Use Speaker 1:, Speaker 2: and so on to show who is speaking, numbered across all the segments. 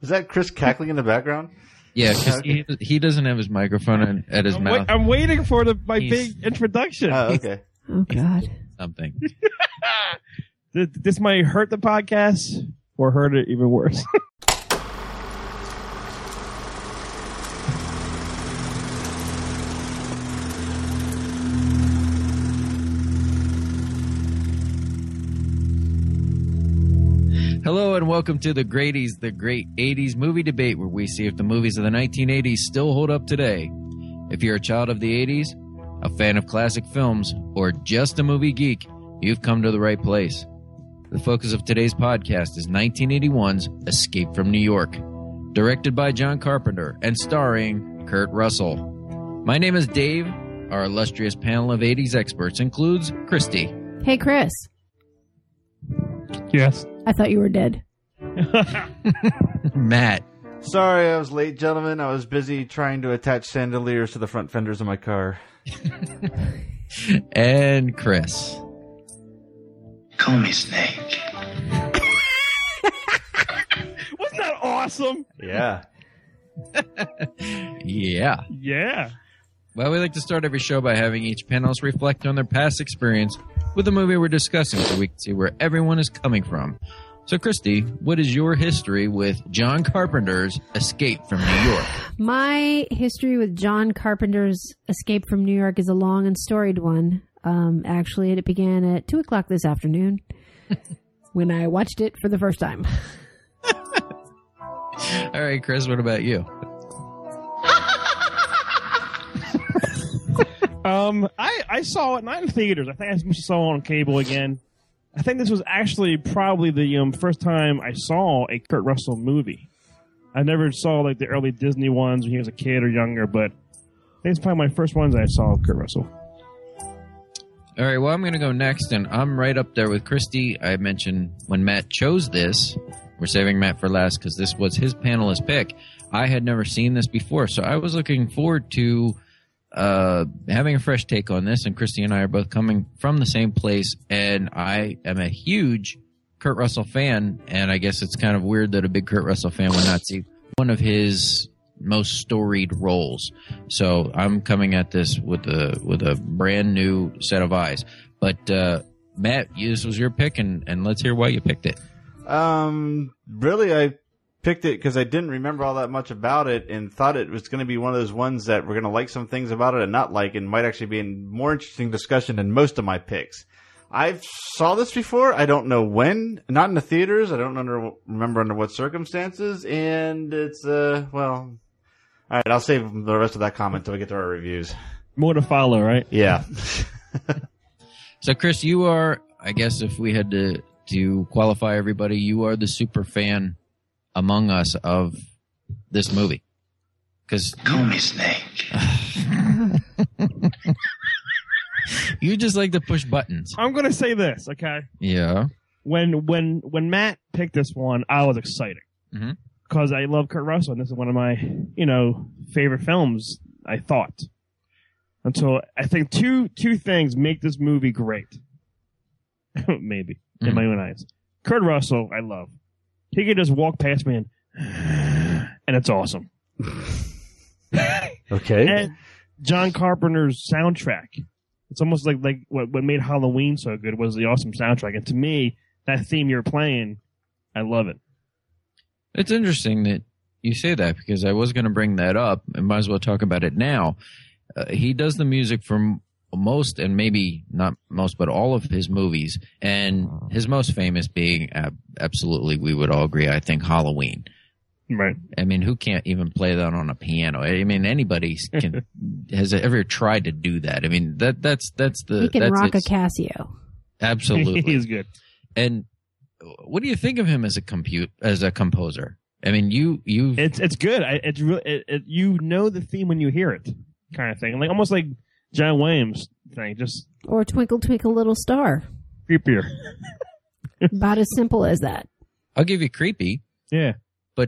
Speaker 1: Is that Chris cackling in the background?
Speaker 2: Yeah, because he doesn't have his microphone at his mouth.
Speaker 3: I'm waiting for my big introduction.
Speaker 1: Oh, okay.
Speaker 4: Oh, God.
Speaker 2: Something.
Speaker 3: This might hurt the podcast or hurt it even worse.
Speaker 2: Hello and welcome to the Grady's, the Great 80s Movie Debate, where we see if the movies of the 1980s still hold up today. If you're a child of the 80s, a fan of classic films, or just a movie geek, you've come to the right place. The focus of today's podcast is 1981's Escape from New York, directed by John Carpenter and starring Kurt Russell. My name is Dave. Our illustrious panel of 80s experts includes Christy.
Speaker 4: Hey, Chris.
Speaker 3: Yes.
Speaker 4: I thought you were dead.
Speaker 2: Matt.
Speaker 1: Sorry I was late, gentlemen. I was busy trying to attach chandeliers to the front fenders of my car.
Speaker 2: And Chris.
Speaker 5: Call me Snake.
Speaker 3: Wasn't that awesome?
Speaker 1: Yeah.
Speaker 2: Yeah.
Speaker 3: Yeah.
Speaker 2: Well, we like to start every show by having each panelist reflect on their past experience with the movie we're discussing so we can see where everyone is coming from. So, Christy, what is your history with John Carpenter's Escape from New York?
Speaker 4: My history with John Carpenter's Escape from New York is a long and storied one. Actually, it began at 2 o'clock this afternoon when I watched it for the first time.
Speaker 2: All right, Chris, what about you?
Speaker 3: I saw it not in theaters. I think I saw it on cable again. I think this was actually probably the first time I saw a Kurt Russell movie. I never saw like the early Disney ones when he was a kid or younger, but I think it's probably my first ones I saw of Kurt Russell.
Speaker 2: All right, well, I'm going to go next, and I'm right up there with Christy. I mentioned when Matt chose this, we're saving Matt for last because this was his panelist pick. I had never seen this before, so I was looking forward to having a fresh take on this, and Christy and I are both coming from the same place, and I am a huge Kurt Russell fan, and I guess it's kind of weird that a big Kurt Russell fan would not see one of his most storied roles. So I'm coming at this with a brand new set of eyes. But Matt, this was your pick, and let's hear why you picked it.
Speaker 1: Really, I picked it because I didn't remember all that much about it and thought it was going to be one of those ones that we're going to like some things about it and not like, and might actually be a more interesting discussion than most of my picks. I saw this before. I don't know when. Not in the theaters. I don't remember under what circumstances. And it's, well, all right, I'll save the rest of that comment until we get to our reviews.
Speaker 3: More to follow, right?
Speaker 1: Yeah.
Speaker 2: So, Chris, you are, I guess if we had to qualify everybody, you are the super fan among us of this movie.
Speaker 5: Call me Snake.
Speaker 2: You just like to push buttons.
Speaker 3: I'm going to say this, okay?
Speaker 2: Yeah.
Speaker 3: When Matt picked this one, I was excited.
Speaker 2: Mm-hmm.
Speaker 3: Because I love Kurt Russell, and this is one of my, favorite films, I thought. Until I think two things make this movie great. Maybe, in my own eyes. Kurt Russell, I love. He could just walk past me and it's awesome.
Speaker 1: Okay.
Speaker 3: And John Carpenter's soundtrack. It's almost like what made Halloween so good was the awesome soundtrack. And to me, that theme you're playing, I love it.
Speaker 2: It's interesting that you say that because I was going to bring that up and might as well talk about it now. He does the music for most, and maybe not most, but all of his movies, and his most famous being absolutely, we would all agree, I think, Halloween.
Speaker 3: Right.
Speaker 2: I mean, who can't even play that on a piano? I mean, anybody has ever tried to do that. I mean, that's the.
Speaker 4: He can
Speaker 2: that's
Speaker 4: rock a Casio.
Speaker 2: Absolutely,
Speaker 3: he's good.
Speaker 2: And what do you think of him as a composer? I mean,
Speaker 3: it's good. It's really you know the theme when you hear it, kind of thing. Like almost like John Williams thing, just
Speaker 4: Or Twinkle Twinkle Little Star.
Speaker 3: creepier.
Speaker 4: About as simple as that.
Speaker 2: I'll give you creepy.
Speaker 3: Yeah.
Speaker 2: But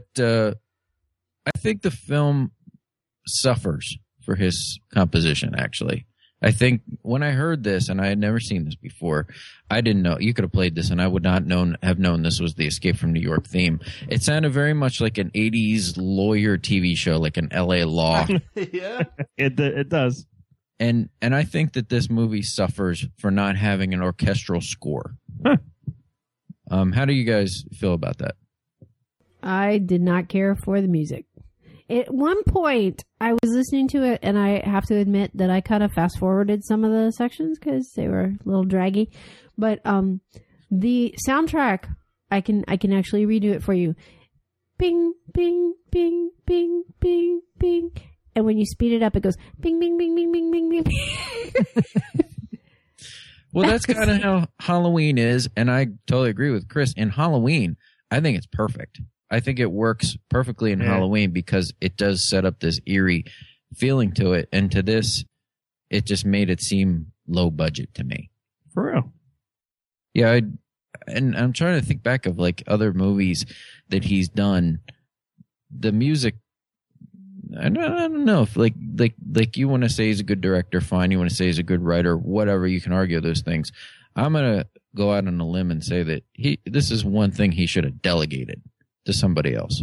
Speaker 2: I think the film suffers for his composition, actually. I think when I heard this, and I had never seen this before, I didn't know. You could have played this, and I would not have known this was the Escape from New York theme. It sounded very much like an 80s lawyer TV show, like an LA Law.
Speaker 1: Yeah.
Speaker 3: It does.
Speaker 2: And I think that this movie suffers for not having an orchestral score.
Speaker 3: Huh.
Speaker 2: How do you guys feel about that?
Speaker 4: I did not care for the music. At one point, I was listening to it, and I have to admit that I kind of fast forwarded some of the sections because they were a little draggy. But the soundtrack, I can actually redo it for you. Bing, bing, bing, bing, bing, bing. And when you speed it up, it goes bing, bing, bing, bing, bing, bing, bing.
Speaker 2: Well, that's kind of how Halloween is, and I totally agree with Chris. In Halloween, I think it's perfect. I think it works perfectly in Halloween because it does set up this eerie feeling to it, and to this, it just made it seem low budget to me.
Speaker 3: For real.
Speaker 2: Yeah, and I'm trying to think back of like other movies that he's done. The music, I don't know if like you want to say he's a good director, fine. You want to say he's a good writer, whatever. You can argue those things. I'm gonna go out on a limb and say that this is one thing he should have delegated to somebody else.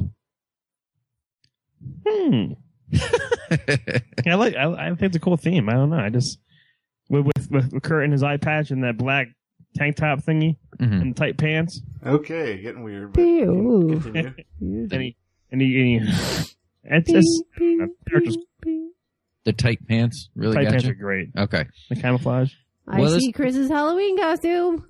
Speaker 3: I think it's a cool theme. I don't know. I just with Kurt and his eye patch and that black tank top thingy and tight pants.
Speaker 1: Okay, getting weird. But
Speaker 4: Ew.
Speaker 1: continue.
Speaker 3: And he it's
Speaker 2: The tight pants really
Speaker 3: tight
Speaker 2: got
Speaker 3: pants
Speaker 2: you?
Speaker 3: are great.
Speaker 2: Okay.
Speaker 3: The camouflage.
Speaker 4: I see Chris's Halloween costume.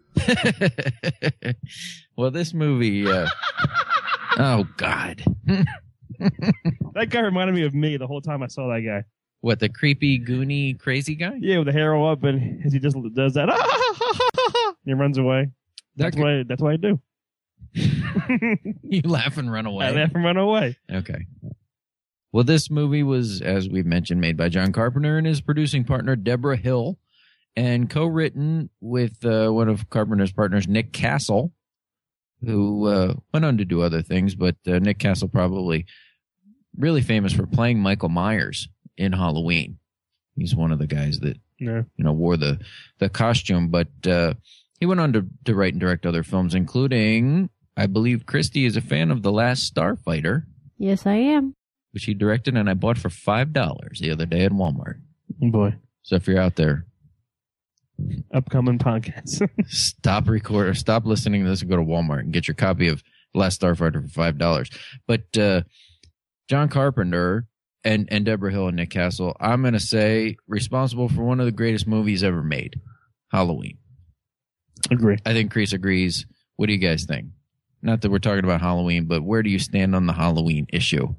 Speaker 2: Well, this movie, oh God.
Speaker 3: That guy reminded me of me the whole time I saw that guy.
Speaker 2: What, the creepy, goony, crazy guy?
Speaker 3: Yeah, with the hair all up, and as he just does that, and he runs away. That's what I do.
Speaker 2: You laugh and run away.
Speaker 3: I laugh and run away.
Speaker 2: Okay. Well, this movie was, as we've mentioned, made by John Carpenter and his producing partner, Deborah Hill, and co-written with one of Carpenter's partners, Nick Castle, who went on to do other things, but Nick Castle probably really famous for playing Michael Myers in Halloween. He's one of the guys that wore the costume, but he went on to write and direct other films, including, I believe, Christy is a fan of The Last Starfighter.
Speaker 4: Yes, I am.
Speaker 2: Which he directed, and I bought for $5 the other day at Walmart.
Speaker 3: Oh boy.
Speaker 2: So if you're out there,
Speaker 3: upcoming podcast.
Speaker 2: stop listening to this and go to Walmart and get your copy of The Last Starfighter for $5. But John Carpenter and Deborah Hill and Nick Castle, I'm going to say, responsible for one of the greatest movies ever made, Halloween.
Speaker 3: Agree.
Speaker 2: I think Chris agrees. What do you guys think? Not that we're talking about Halloween, but where do you stand on the Halloween issue?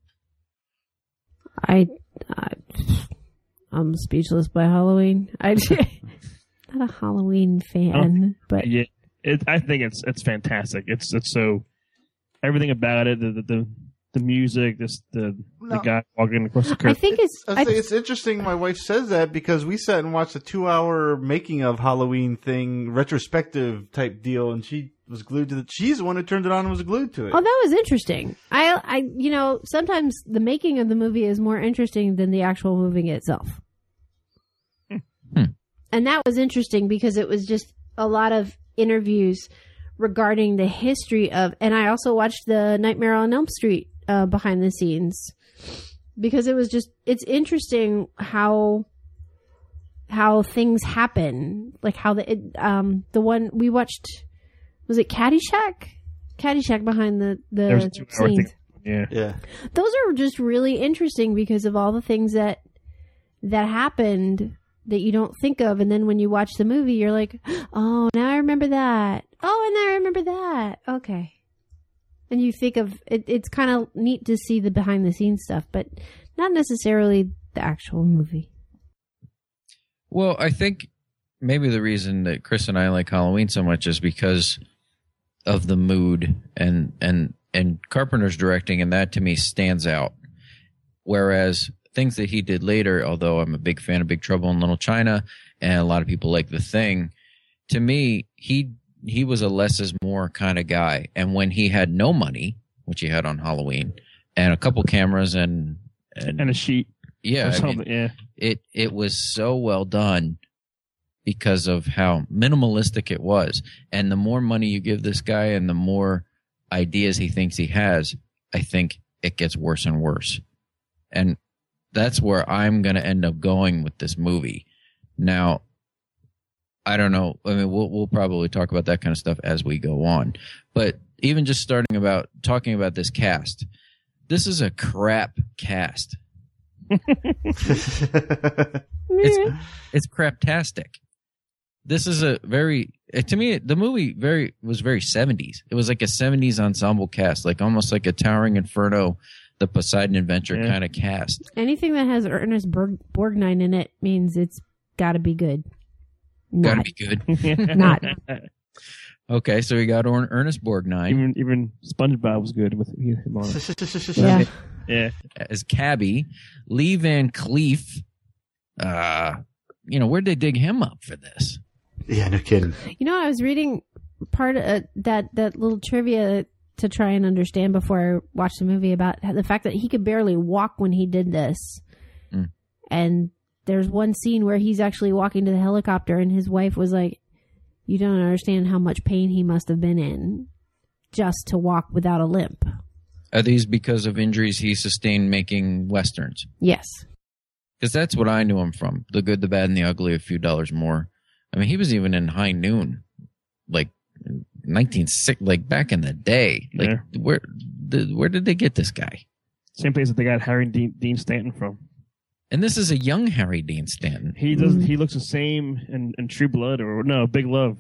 Speaker 4: I'm speechless by Halloween. I'm not a Halloween fan, but
Speaker 3: yeah, I think it's fantastic. It's so everything about it, the music, the guy walking across the curb.
Speaker 4: I think
Speaker 1: it's interesting. My wife says that because we sat and watched a 2-hour making of Halloween thing, retrospective type deal, and she was glued to she's the one who turned it on and was glued to it.
Speaker 4: Oh, that was interesting. I sometimes the making of the movie is more interesting than the actual movie itself. And that was interesting because it was just a lot of interviews regarding the history of, and I also watched the Nightmare on Elm Street behind the scenes because it's interesting how things happen, like how the one we watched, was it Caddyshack? Caddyshack behind the scenes.
Speaker 1: Yeah.
Speaker 4: Those are just really interesting because of all the things that happened that you don't think of, and then when you watch the movie, you're like, oh, now I remember that. Oh, and now I remember that. Okay. And you think of it. It's kind of neat to see the behind the scenes stuff, but not necessarily the actual movie.
Speaker 2: Well, I think maybe the reason that Chris and I like Halloween so much is because of the mood and Carpenter's directing, and that to me stands out. Whereas things that he did later, although I'm a big fan of Big Trouble in Little China, and a lot of people like The Thing, to me, he was a less is more kind of guy. And when he had no money, which he had on Halloween, and a couple cameras and
Speaker 3: a sheet
Speaker 2: Yeah,
Speaker 3: or
Speaker 2: I
Speaker 3: something.
Speaker 2: mean,
Speaker 3: Yeah.
Speaker 2: it was so well done because of how minimalistic it was. And the more money you give this guy and the more ideas he thinks he has, I think it gets worse and worse. And that's where I'm going to end up going with this movie. Now, I don't know. I mean, we'll probably talk about that kind of stuff as we go on. But even just talking about this cast, this is a crap cast. It's craptastic. This is a very, to me, the movie was very 70s. It was like a 70s ensemble cast, like almost like a Towering Inferno, the Poseidon Adventure kind of cast.
Speaker 4: Anything that has Ernest Borgnine in it means it's got to be good.
Speaker 2: Got to be good.
Speaker 4: Not.
Speaker 2: Okay, so we got Ernest Borgnine.
Speaker 3: Even SpongeBob was good with him on it.
Speaker 4: Yeah.
Speaker 3: Yeah.
Speaker 2: As Cabby. Lee Van Cleef. Where'd they dig him up for this?
Speaker 1: Yeah, no kidding.
Speaker 4: You know, I was reading part of that little trivia to try and understand before I watched the movie about the fact that he could barely walk when he did this. And there's one scene where he's actually walking to the helicopter and his wife was like, you don't understand how much pain he must have been in just to walk without a limp.
Speaker 2: Are these because of injuries he sustained making Westerns?
Speaker 4: Yes.
Speaker 2: Because that's what I knew him from. The Good, the Bad, and the Ugly, A Few Dollars More. I mean, he was even in High Noon, like 1960, like back in the day. Like, where did they get this guy?
Speaker 3: Same place that they got Harry Dean Stanton from.
Speaker 2: And this is a young Harry Dean Stanton.
Speaker 3: He does. He looks the same in True Blood or no Big Love.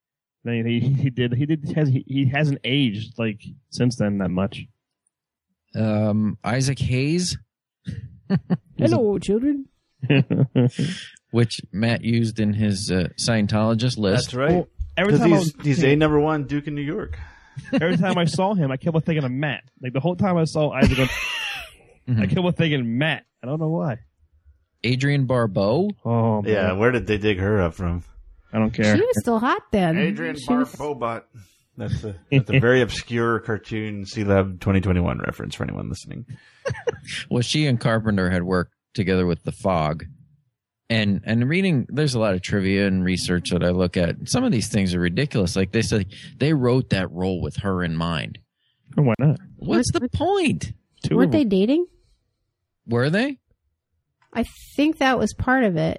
Speaker 3: He hasn't aged like since then that much.
Speaker 2: Isaac Hayes.
Speaker 4: Hello, children.
Speaker 2: Which Matt used in his Scientologist list.
Speaker 1: That's right.
Speaker 3: Well, every time
Speaker 1: he's a #1 Duke in New York.
Speaker 3: Every time I saw him, I kept on thinking of Matt. Like the whole time I saw Isaac, I kept on thinking Matt. I don't know why.
Speaker 2: Adrienne Barbeau.
Speaker 3: Oh, man.
Speaker 1: Yeah, where did they dig her up from?
Speaker 3: I don't care.
Speaker 4: She was still hot then.
Speaker 1: Adrienne
Speaker 4: She was-
Speaker 1: Barbobot. That's a very obscure cartoon C-Lab 2021 reference for anyone listening.
Speaker 2: Well, she and Carpenter had worked together with The Fog. And reading, there's a lot of trivia and research that I look at. Some of these things are ridiculous. Like they said, they wrote that role with her in mind.
Speaker 3: Oh, why not?
Speaker 2: What's the point?
Speaker 4: Weren't they dating?
Speaker 2: Were they?
Speaker 4: I think that was part of it.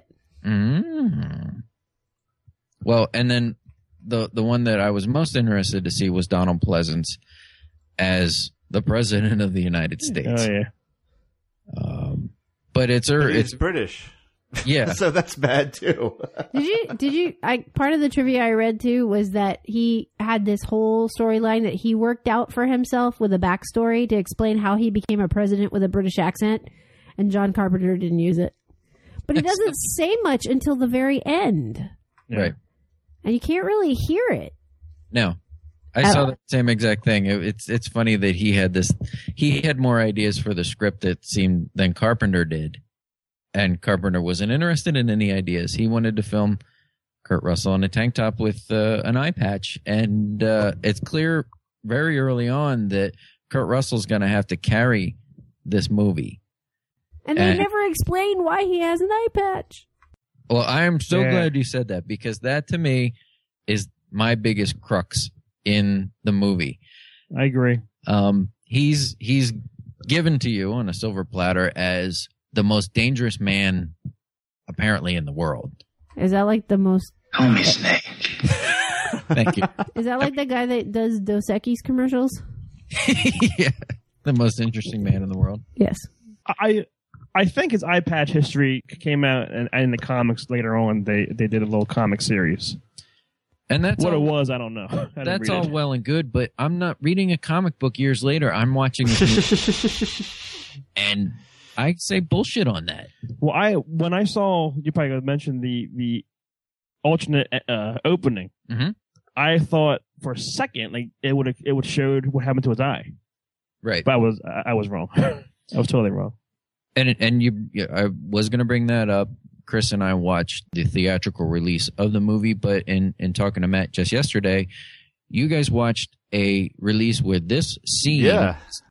Speaker 2: Well, and then the one that I was most interested to see was Donald Pleasance as the President of the United States.
Speaker 3: Oh yeah.
Speaker 2: But it's
Speaker 1: British.
Speaker 2: Yeah.
Speaker 1: So that's bad too.
Speaker 4: Did you part of the trivia I read too was that he had this whole storyline that he worked out for himself with a backstory to explain how he became a president with a British accent, and John Carpenter didn't use it. But he doesn't say much until the very end.
Speaker 3: Yeah.
Speaker 2: Right.
Speaker 4: And you can't really hear it.
Speaker 2: No. I saw the same exact thing. It's funny that he had more ideas for the script, it seemed, than Carpenter did. And Carpenter wasn't interested in any ideas. He wanted to film Kurt Russell in a tank top with an eye patch. And it's clear very early on that Kurt Russell's going to have to carry this movie.
Speaker 4: And they never explain why he has an eye patch.
Speaker 2: Well, I am so glad you said that, because that to me is my biggest crux in the movie.
Speaker 3: I agree.
Speaker 2: He's given to you on a silver platter as the most dangerous man apparently in the world.
Speaker 4: Is that like the most...
Speaker 5: Call me Snake.
Speaker 2: Thank you.
Speaker 4: Is that like the guy that does Dos Equis commercials?
Speaker 2: Yeah, the most interesting man in the world.
Speaker 4: Yes.
Speaker 3: I think his eye patch history came out in the comics later on. They did a little comic series.
Speaker 2: And that's
Speaker 3: what
Speaker 2: all,
Speaker 3: it was. I don't know.
Speaker 2: That's all well and good, but I'm not reading a comic book years later. I'm watching this movie, and I say bullshit on that.
Speaker 3: Well, when I saw, you probably mentioned the alternate opening, I thought for a second like it would showed what happened to his eye.
Speaker 2: Right.
Speaker 3: But I was wrong. I was totally wrong.
Speaker 2: And I was going to bring that up. Chris and I watched the theatrical release of the movie, but in talking to Matt just yesterday, you guys watched a release with this scene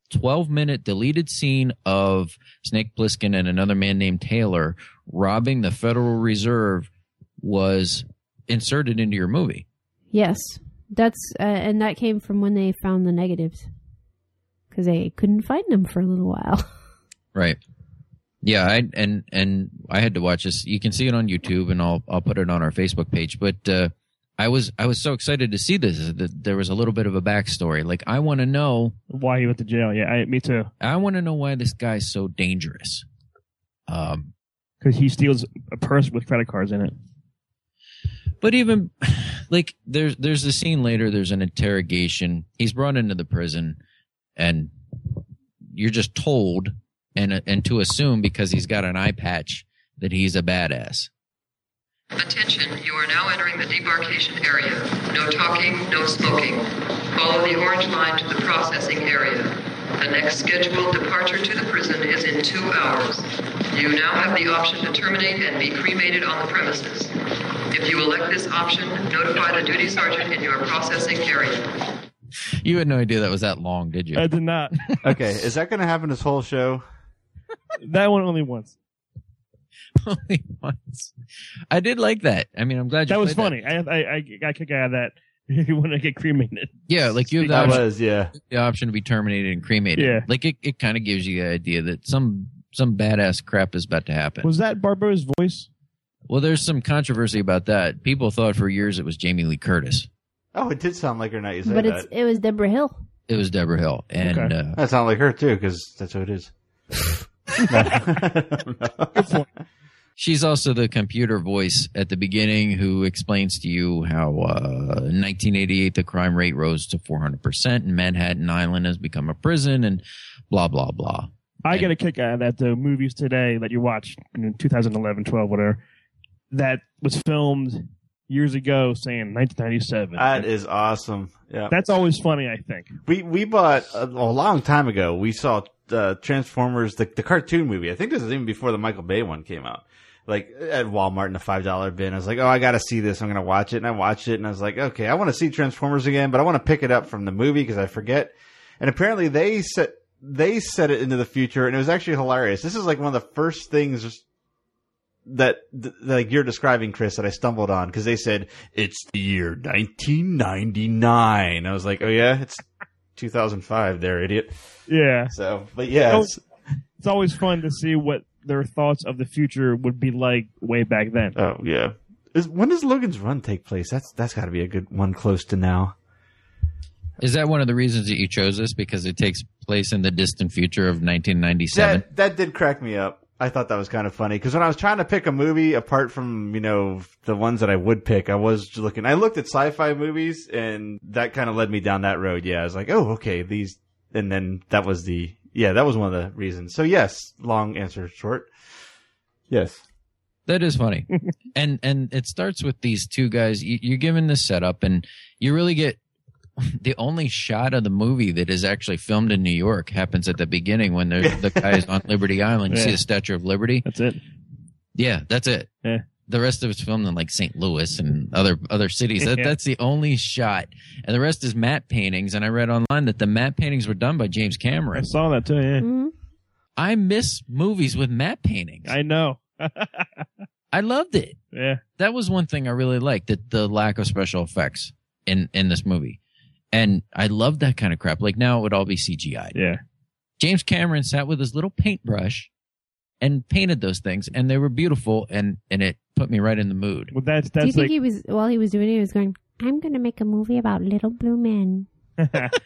Speaker 2: 12-minute deleted scene of Snake Plissken and another man named Taylor robbing the Federal Reserve was inserted into your movie.
Speaker 4: Yes, that's and that came from when they found the negatives because they couldn't find them for a little while.
Speaker 2: Right. Yeah, I had to watch this. You can see it on YouTube, and I'll put it on our Facebook page. But I was so excited to see this. That there was a little bit of a backstory. Like, I want to know
Speaker 3: why he went to jail. Yeah, me too.
Speaker 2: I want to know why this guy's so dangerous.
Speaker 3: Because he steals a purse with credit cards in it.
Speaker 2: But even like there's a scene later. There's an interrogation. He's brought into the prison, and you're just told and to assume because he's got an eye patch that he's a badass.
Speaker 6: Attention, you are now entering the debarkation area. No talking, no smoking. Follow the orange line to the processing area. The next scheduled departure to the prison is in 2 hours. You now have the option to terminate and be cremated on the premises. If you elect this option, notify the duty sergeant in your processing area.
Speaker 2: You had no idea that was that long, did you?
Speaker 3: I did not.
Speaker 1: Okay, is that going to happen this whole show?
Speaker 3: That one only once.
Speaker 2: Only once. I did like that. I mean, I'm glad you
Speaker 3: That was
Speaker 2: played
Speaker 3: funny. I got a kick out of that. You want to get cremated.
Speaker 2: Yeah, like you have the option to be terminated and cremated.
Speaker 3: Yeah.
Speaker 2: Like it kind of gives you the idea that some badass crap is about to happen.
Speaker 3: Was that Barbara's voice?
Speaker 2: Well, there's some controversy about that. People thought for years it was Jamie Lee Curtis.
Speaker 1: Oh, it did sound like her now you say
Speaker 4: But
Speaker 1: that.
Speaker 4: it was Deborah Hill.
Speaker 2: It was Deborah Hill. And
Speaker 3: Okay.
Speaker 1: That sounded like her too, because that's who it is.
Speaker 2: she's also the computer voice at the beginning who explains to you how in 1988 the crime rate rose to 400% and Manhattan Island has become a prison and blah, blah, blah.
Speaker 3: I get a kick out of that. The movies today that you watched in 2011, 12, whatever, that was filmed years ago saying 1997.
Speaker 1: That is awesome. Yeah.
Speaker 3: That's always funny, I think.
Speaker 1: We bought a long time ago. We saw Transformers, the cartoon movie. I think this was even before the Michael Bay one came out. Like at Walmart in a $5 bin. I was like, oh, I got to see this. I'm going to watch it. And I watched it and I was like, okay, I want to see Transformers again, but I want to pick it up from the movie because I forget. And apparently they set it into the future and it was actually hilarious. This is like one of the first things that like you're describing, Chris, that I stumbled on because they said it's the year 1999. I was like, oh yeah, it's 2005 there, idiot.
Speaker 3: Yeah.
Speaker 1: So, but yeah.
Speaker 3: It's always fun to see what their thoughts of the future would be like way back then.
Speaker 1: Oh, yeah. When does Logan's Run take place? That's got to be a good one close to now.
Speaker 2: Is that one of the reasons that you chose this? Because it takes place in the distant future of 1997?
Speaker 1: That did crack me up. I thought that was kind of funny because when I was trying to pick a movie apart from, the ones that I would pick, I looked at sci-fi movies and that kind of led me down that road. Yeah. I was like, oh, okay, these, and then that was one of the reasons. So yes, long answer short. Yes.
Speaker 2: That is funny. and it starts with these two guys. You're given this setup and you really get the only shot of the movie that is actually filmed in New York happens at the beginning when the guy is on Liberty Island. You see the Statue of Liberty?
Speaker 3: That's it.
Speaker 2: Yeah, that's it.
Speaker 3: Yeah.
Speaker 2: The rest of it's filmed in like St. Louis and other cities. That's the only shot. And the rest is matte paintings. And I read online that the matte paintings were done by James Cameron.
Speaker 3: I saw that too, yeah.
Speaker 4: Mm-hmm.
Speaker 2: I miss movies with matte paintings.
Speaker 3: I know.
Speaker 2: I loved it.
Speaker 3: Yeah.
Speaker 2: That was one thing I really liked, the lack of special effects in this movie. And I loved that kind of crap. Like now it would all be CGI.
Speaker 3: Yeah.
Speaker 2: James Cameron sat with his little paintbrush and painted those things, and they were beautiful, and it put me right in the mood.
Speaker 3: Well, that's
Speaker 4: Do you think
Speaker 3: like,
Speaker 4: while he was doing it, he was going, I'm going to make a movie about little blue men.
Speaker 3: that's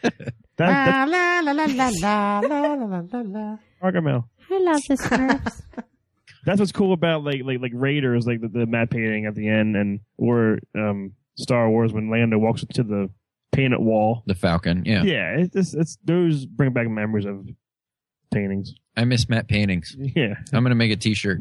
Speaker 3: Gargamel.
Speaker 4: I love the Smurfs.
Speaker 3: That's what's cool about like Raiders, like the matte painting at the end, or Star Wars when Lando walks into the painted wall.
Speaker 2: The Falcon, yeah.
Speaker 3: Yeah, it's those bring back memories of paintings.
Speaker 2: I miss matte paintings.
Speaker 3: Yeah.
Speaker 2: I'm going to make a t-shirt.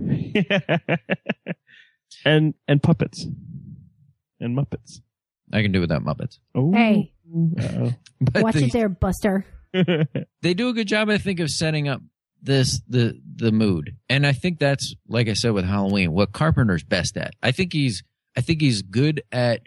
Speaker 3: and puppets. And Muppets.
Speaker 2: I can do without Muppets.
Speaker 3: Oh.
Speaker 4: Hey.
Speaker 3: Uh-oh.
Speaker 2: But
Speaker 4: Watch it there, Buster.
Speaker 2: they do a good job, I think, of setting up the mood. And I think that's, like I said with Halloween, what Carpenter's best at. I think he's good at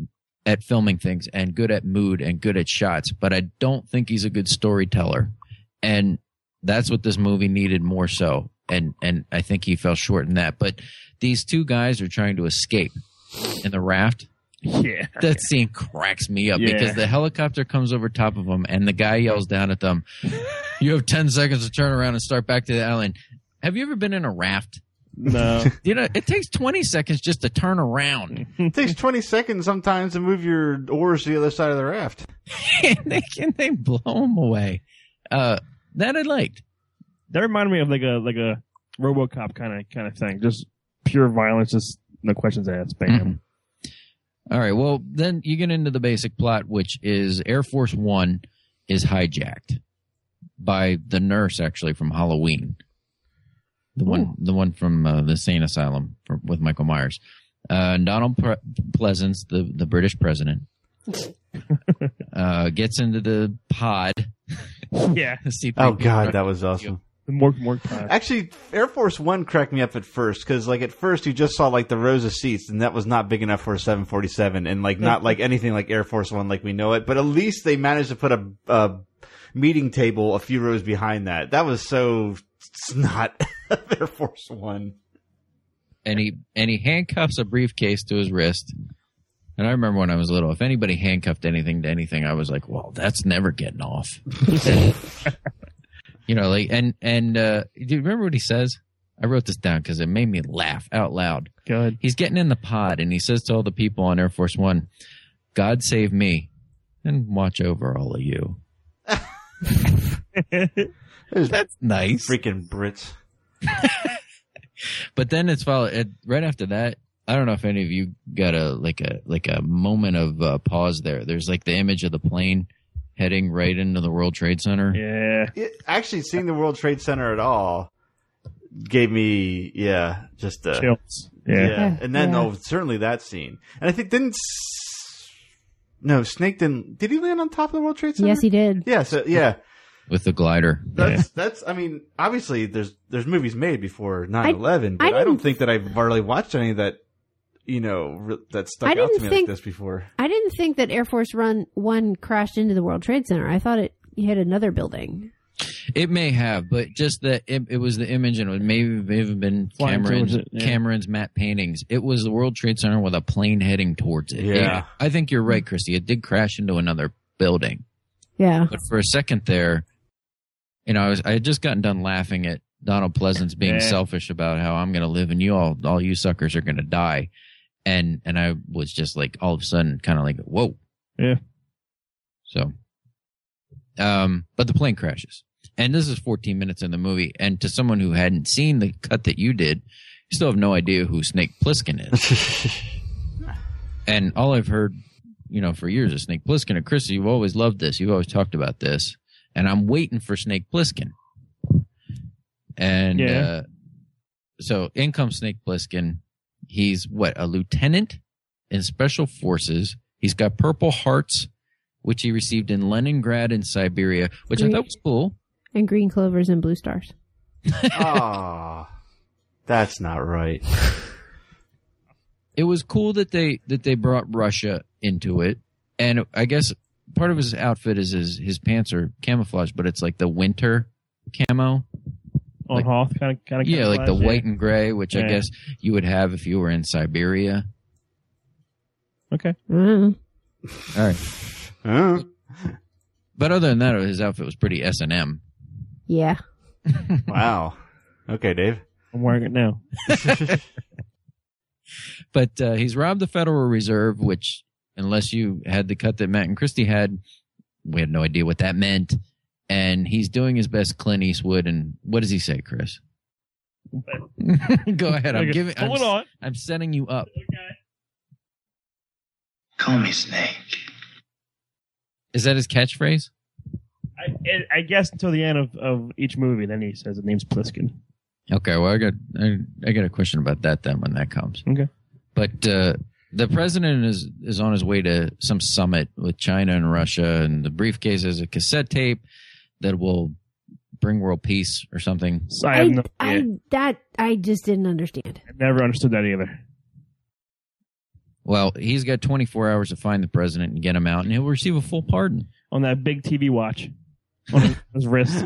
Speaker 2: filming things and good at mood and good at shots, but I don't think he's a good storyteller. And that's what this movie needed more so. And I think he fell short in that. But these two guys are trying to escape in the raft.
Speaker 3: Yeah.
Speaker 2: That scene cracks me up
Speaker 3: Yeah.
Speaker 2: because the helicopter comes over top of them and the guy yells down at them, "You have 10 seconds to turn around and start back to the island." Have you ever been in a raft?
Speaker 3: No.
Speaker 2: You know, it takes 20 seconds just to turn around.
Speaker 1: It takes 20 seconds sometimes to move your oars to the other side of the raft.
Speaker 2: and they blow them away. That I liked.
Speaker 3: That reminded me of like a RoboCop kind of thing. Just pure violence, just no questions asked. Bam.
Speaker 2: Mhm. All right. Well, then you get into the basic plot, which is Air Force One is hijacked by the nurse, actually from Halloween, the one from the insane asylum with Michael Myers. Donald Pleasance, the British president, gets into the pod.
Speaker 3: Yeah.
Speaker 1: Oh, God, that was awesome.
Speaker 3: The morgue pod.
Speaker 1: Actually, Air Force One cracked me up at first because, like, at first you just saw like the rows of seats, and that was not big enough for a 747, and like not like anything like Air Force One like we know it. But at least they managed to put a meeting table a few rows behind that. That was so snot of Air Force One.
Speaker 2: And he handcuffs a briefcase to his wrist. And I remember when I was little, if anybody handcuffed anything to anything, I was like, "Well, that's never getting off." You know, like, and do you remember what he says? I wrote this down because it made me laugh out loud.
Speaker 3: Good.
Speaker 2: He's getting in the pod and he says to all the people on Air Force One, "God save me and watch over all of you." That's nice.
Speaker 1: Freaking Brits.
Speaker 2: But then it's followed right after that. I don't know if any of you got a moment of pause there. There's like the image of the plane heading right into the World Trade Center.
Speaker 3: Yeah.
Speaker 1: Actually, seeing the World Trade Center at all gave me, just
Speaker 3: Chills.
Speaker 1: yeah.
Speaker 3: Yeah.
Speaker 1: And then,
Speaker 4: Yeah.
Speaker 1: certainly that scene. And I think Snake didn't. Did he land on top of the World Trade Center?
Speaker 4: Yes, he did.
Speaker 1: Yeah. So yeah,
Speaker 2: With the glider.
Speaker 1: that's. I mean, obviously, there's movies made before 9/11, but I don't
Speaker 4: didn't-
Speaker 1: think that I've really watched any that that stuck
Speaker 4: I
Speaker 1: out to
Speaker 4: didn't
Speaker 1: me
Speaker 4: think-
Speaker 1: like this before.
Speaker 4: I didn't think that Air Force One crashed into the World Trade Center. I thought it hit another building.
Speaker 2: It may have, but just that it was the image, and it may have been
Speaker 3: Flying
Speaker 2: Cameron's,
Speaker 3: towards it, yeah.
Speaker 2: Cameron's matte paintings. It was the World Trade Center with a plane heading towards it.
Speaker 1: Yeah.
Speaker 2: I think you're right, Christy. It did crash into another building.
Speaker 4: Yeah.
Speaker 2: But for a second there, I had just gotten done laughing at Donald Pleasance being
Speaker 3: Yeah.
Speaker 2: selfish about how I'm going to live and you all you suckers are going to die. And I was just like, all of a sudden, kind of like, whoa.
Speaker 3: Yeah.
Speaker 2: So, but the plane crashes. And this is 14 minutes in the movie. And to someone who hadn't seen the cut that you did, you still have no idea who Snake Plissken is. And all I've heard, for years is Snake Plissken. And Chris, you've always loved this. You've always talked about this. And I'm waiting for Snake Plissken. And so in comes Snake Plissken. He's a lieutenant in special forces. He's got Purple Hearts, which he received in Leningrad in Siberia, which I thought was cool.
Speaker 4: And green clovers and blue stars.
Speaker 1: Ah, that's not right.
Speaker 2: It was cool that they brought Russia into it, and I guess part of his outfit is his pants are camouflage, but it's like the winter camo.
Speaker 3: On Hoth kind of
Speaker 2: Yeah, like the
Speaker 3: camouflage,
Speaker 2: white and gray, which I
Speaker 3: Yeah.
Speaker 2: guess you would have if you were in Siberia.
Speaker 3: Okay.
Speaker 4: Mm.
Speaker 2: All right,
Speaker 1: Huh?
Speaker 2: but other than that, his outfit was pretty S&M.
Speaker 4: Yeah.
Speaker 1: Wow. Okay, Dave.
Speaker 3: I'm wearing it now.
Speaker 2: But he's robbed the Federal Reserve, which, unless you had the cut that Matt and Christy had, we had no idea what that meant. And he's doing his best Clint Eastwood. And what does he say, Chris? Go ahead.
Speaker 3: Hold on.
Speaker 2: I'm setting you up.
Speaker 5: Call me Snake.
Speaker 2: Is that his catchphrase?
Speaker 3: I guess until the end of each movie, then he says the name's Pliskin.
Speaker 2: Okay. Well, I got a question about that then when that comes.
Speaker 3: Okay.
Speaker 2: But the president is on his way to some summit with China and Russia, and the briefcase is a cassette tape that will bring world peace or something.
Speaker 3: So I have no idea.
Speaker 4: I just didn't understand.
Speaker 3: I never understood that either.
Speaker 2: Well, he's got 24 hours to find the president and get him out, and he'll receive a full pardon.
Speaker 3: On that big TV watch. on his wrist.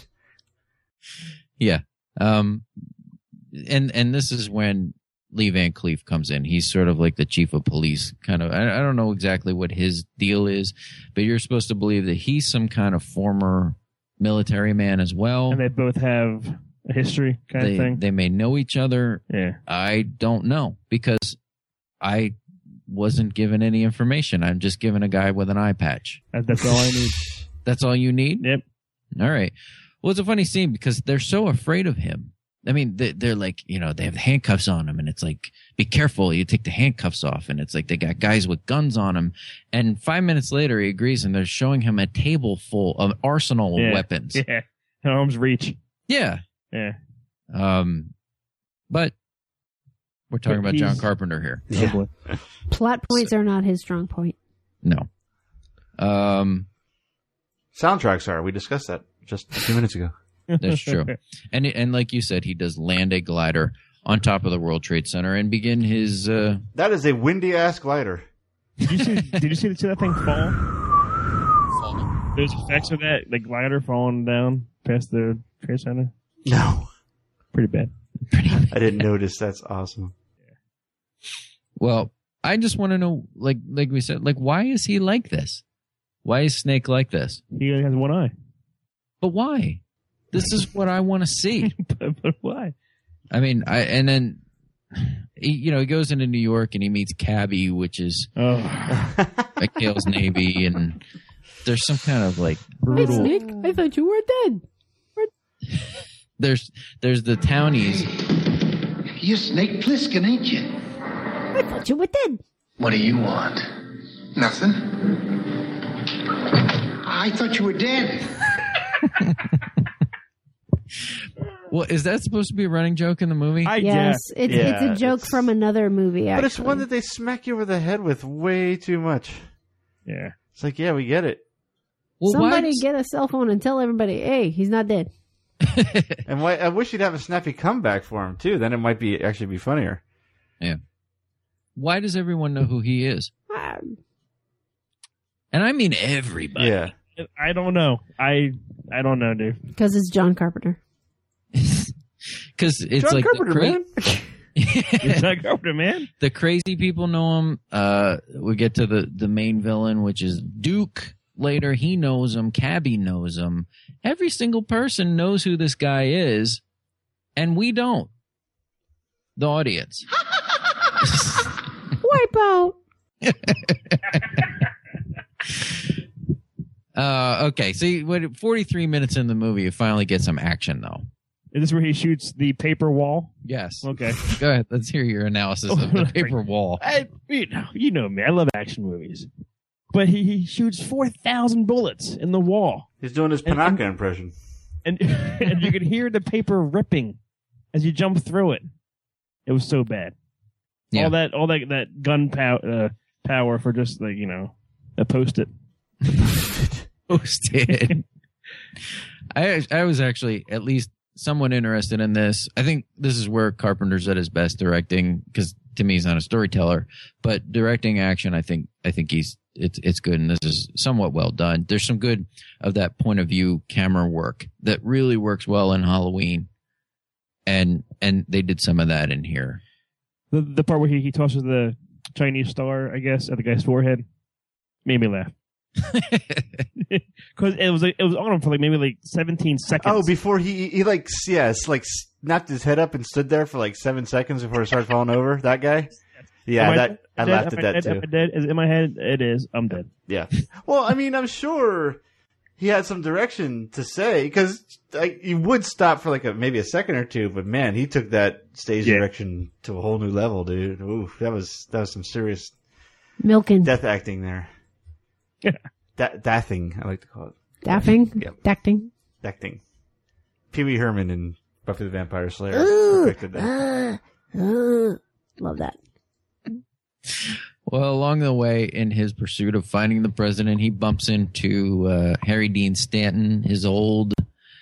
Speaker 2: Yeah. And this is when Lee Van Cleef comes in. He's sort of like the chief of police, kind of. I don't know exactly what his deal is, but you're supposed to believe that he's some kind of former military man as well.
Speaker 3: And they both have a history kind of thing.
Speaker 2: They may know each other.
Speaker 3: Yeah.
Speaker 2: I don't know because I wasn't given any information. I'm just given a guy with an eye patch.
Speaker 3: That's all I need.
Speaker 2: That's all you need?
Speaker 3: Yep.
Speaker 2: All right. Well, it's a funny scene because they're so afraid of him. I mean, they're like, you know, they have handcuffs on him and it's like, be careful, you take the handcuffs off. And it's like they got guys with guns on him. And 5 minutes later, he agrees and they're showing him a table full of arsenal of weapons.
Speaker 3: Yeah. At arm's reach.
Speaker 2: Yeah.
Speaker 3: Yeah.
Speaker 2: But we're talking about John Carpenter here.
Speaker 1: Yeah.
Speaker 4: Plot points are not his strong point.
Speaker 2: No.
Speaker 1: Soundtracks are. We discussed that just a few minutes ago.
Speaker 2: That's true. And like you said, he does land a glider on top of the World Trade Center and begin his...
Speaker 1: That is a windy-ass glider.
Speaker 3: Did you see that thing fall? There's effects of that, the glider falling down past the Trade Center?
Speaker 1: No.
Speaker 3: Pretty bad.
Speaker 1: I didn't notice. That's awesome.
Speaker 2: Well, I just want to know, like we said, like, why is he like this? Why is Snake like this?
Speaker 3: He only has one eye.
Speaker 2: But why? This is what I want to see.
Speaker 3: but why?
Speaker 2: I mean, then he goes into New York and he meets Cabby, which is McHale's Navy, and there's some kind of like brutal.
Speaker 4: Hey, Snake, I thought you were dead.
Speaker 2: There's the townies.
Speaker 5: You're Snake Plissken, ain't you?
Speaker 4: I thought you were dead.
Speaker 5: What do you want? Nothing. I thought you were dead.
Speaker 2: Well, is that supposed to be a running joke in the movie?
Speaker 4: Yes, it's a joke from another movie, actually.
Speaker 1: But it's one that they smack you over the head with way too much.
Speaker 3: Yeah.
Speaker 1: It's like, yeah, we get it.
Speaker 2: Well,
Speaker 4: somebody get a cell phone and tell everybody, hey, he's not dead.
Speaker 1: And I wish you'd have a snappy comeback for him, too. Then it might actually be funnier.
Speaker 2: Yeah. Why does everyone know who he is? And I mean everybody.
Speaker 1: Yeah.
Speaker 3: I don't know. I don't know, dude.
Speaker 4: Because it's John Carpenter.
Speaker 2: Because it's
Speaker 1: John
Speaker 2: like
Speaker 1: Carpenter, man.
Speaker 3: It's John Carpenter, man.
Speaker 2: The crazy people know him. We get to the main villain, which is Duke. Later, he knows him. Cabby knows him. Every single person knows who this guy is, and we don't. The audience.
Speaker 4: Wipe out.
Speaker 2: Okay, so 43 minutes in the movie, you finally get some action, though.
Speaker 3: Is this where he shoots the paper wall?
Speaker 2: Yes.
Speaker 3: Okay.
Speaker 2: Go ahead. Let's hear your analysis of the paper wall.
Speaker 3: You know me. I love action movies. But he shoots 4,000 bullets in the wall.
Speaker 1: He's doing his Panaka impression.
Speaker 3: And you can hear the paper ripping as you jump through it. It was so bad.
Speaker 2: Yeah.
Speaker 3: All that gun power for just like, a Post-it.
Speaker 2: Post-it. I was actually at least somewhat interested in this. I think this is where Carpenter's at his best directing, because to me he's not a storyteller, but directing action, I think it's good, and this is somewhat well done. There's some good of that point of view camera work that really works well in Halloween, and they did some of that in here.
Speaker 3: The part where he tosses the Chinese star, I guess, at the guy's forehead made me laugh. Because it was on him for maybe 17 seconds.
Speaker 1: Oh, before he snapped his head up and stood there for 7 seconds before it started falling over. That guy. Yeah, I laughed at that too.
Speaker 3: Am I dead? In my head, it is. I'm dead.
Speaker 1: Yeah. Well, I mean, I'm sure he had some direction to say, because you would stop for maybe a second or two, but man, he took that stage direction to a whole new level, dude. Ooh, that was some serious
Speaker 4: milking
Speaker 1: death acting there.
Speaker 3: Yeah.
Speaker 1: Dathing, I like to call it.
Speaker 4: Daffing?
Speaker 1: Yep.
Speaker 4: Dacting.
Speaker 1: Pee Wee Herman and Buffy the Vampire Slayer perfected that.
Speaker 4: Love that.
Speaker 2: Well, along the way, in his pursuit of finding the president, he bumps into Harry Dean Stanton, his old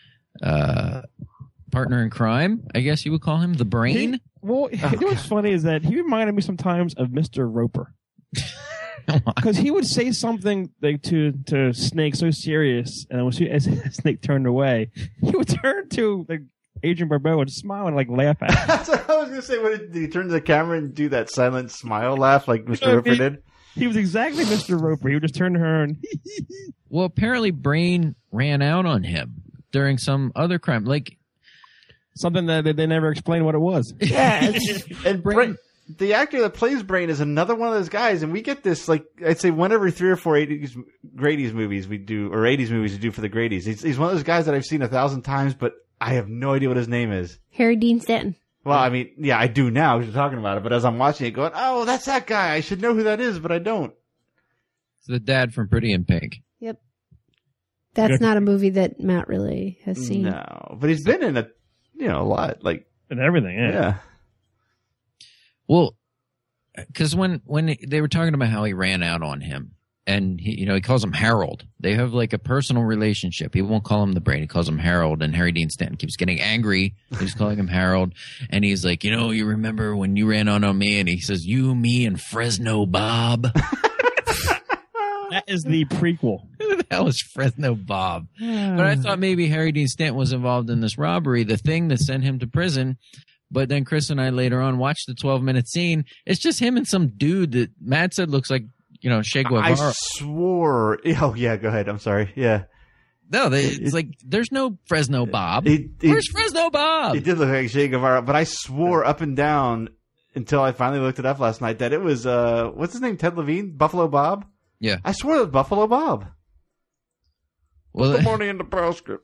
Speaker 2: partner in crime, I guess you would call him, the Brain.
Speaker 3: You know what's funny is that he reminded me sometimes of Mr. Roper. Because he would say something like to Snake so serious, and as Snake turned away, he would turn to like Adrian Barbeau and smile and like laugh at him.
Speaker 1: That's what I was going to say. Did he turn to the camera and do that silent smile laugh like Mr. Roper did?
Speaker 3: He was exactly Mr. Roper. He would just turn to her and...
Speaker 2: Well, apparently Brain ran out on him during some other crime. Like
Speaker 3: something that they never explained what it was.
Speaker 1: Yeah. And the actor that plays Brain is another one of those guys. And we get this, like, I'd say one every 3 or 4 Grady's movies we do, or 80s movies we do for the Grady's. He's one of those guys that I've seen 1,000 times, but I have no idea what his name is.
Speaker 4: Harry Dean Stanton.
Speaker 1: Well, I mean, yeah, I do now because you're talking about it. But as I'm watching it, going, "Oh, that's that guy. I should know who that is," but I don't.
Speaker 2: It's the dad from Pretty in Pink.
Speaker 4: Yep. That's not a movie that Matt really has seen.
Speaker 1: No, but he's been in a lot, like
Speaker 3: and everything. Yeah.
Speaker 2: Well, because when they were talking about how he ran out on him, and he calls him Harold. They have like a personal relationship. He won't call him the Brain. He calls him Harold. And Harry Dean Stanton keeps getting angry. He's calling him Harold. And he's like, you remember when you ran out on me? And he says, you, me, and Fresno Bob.
Speaker 3: That is the prequel.
Speaker 2: Who the hell is Fresno Bob? But I thought maybe Harry Dean Stanton was involved in this robbery, the thing that sent him to prison. But then Chris and I later on watched the 12-minute scene. It's just him and some dude that Matt said looks like, Che Guevara.
Speaker 1: I swore. Oh, yeah, go ahead. I'm sorry. Yeah.
Speaker 2: No, it's like, there's no Fresno Bob. Where's Fresno Bob?
Speaker 1: He did look like Che Guevara, but I swore up and down until I finally looked it up last night that it was, what's his name? Ted Levine? Buffalo Bob?
Speaker 2: Yeah.
Speaker 1: I swore it was Buffalo Bob.
Speaker 2: Well,
Speaker 1: the morning in the Nebraska.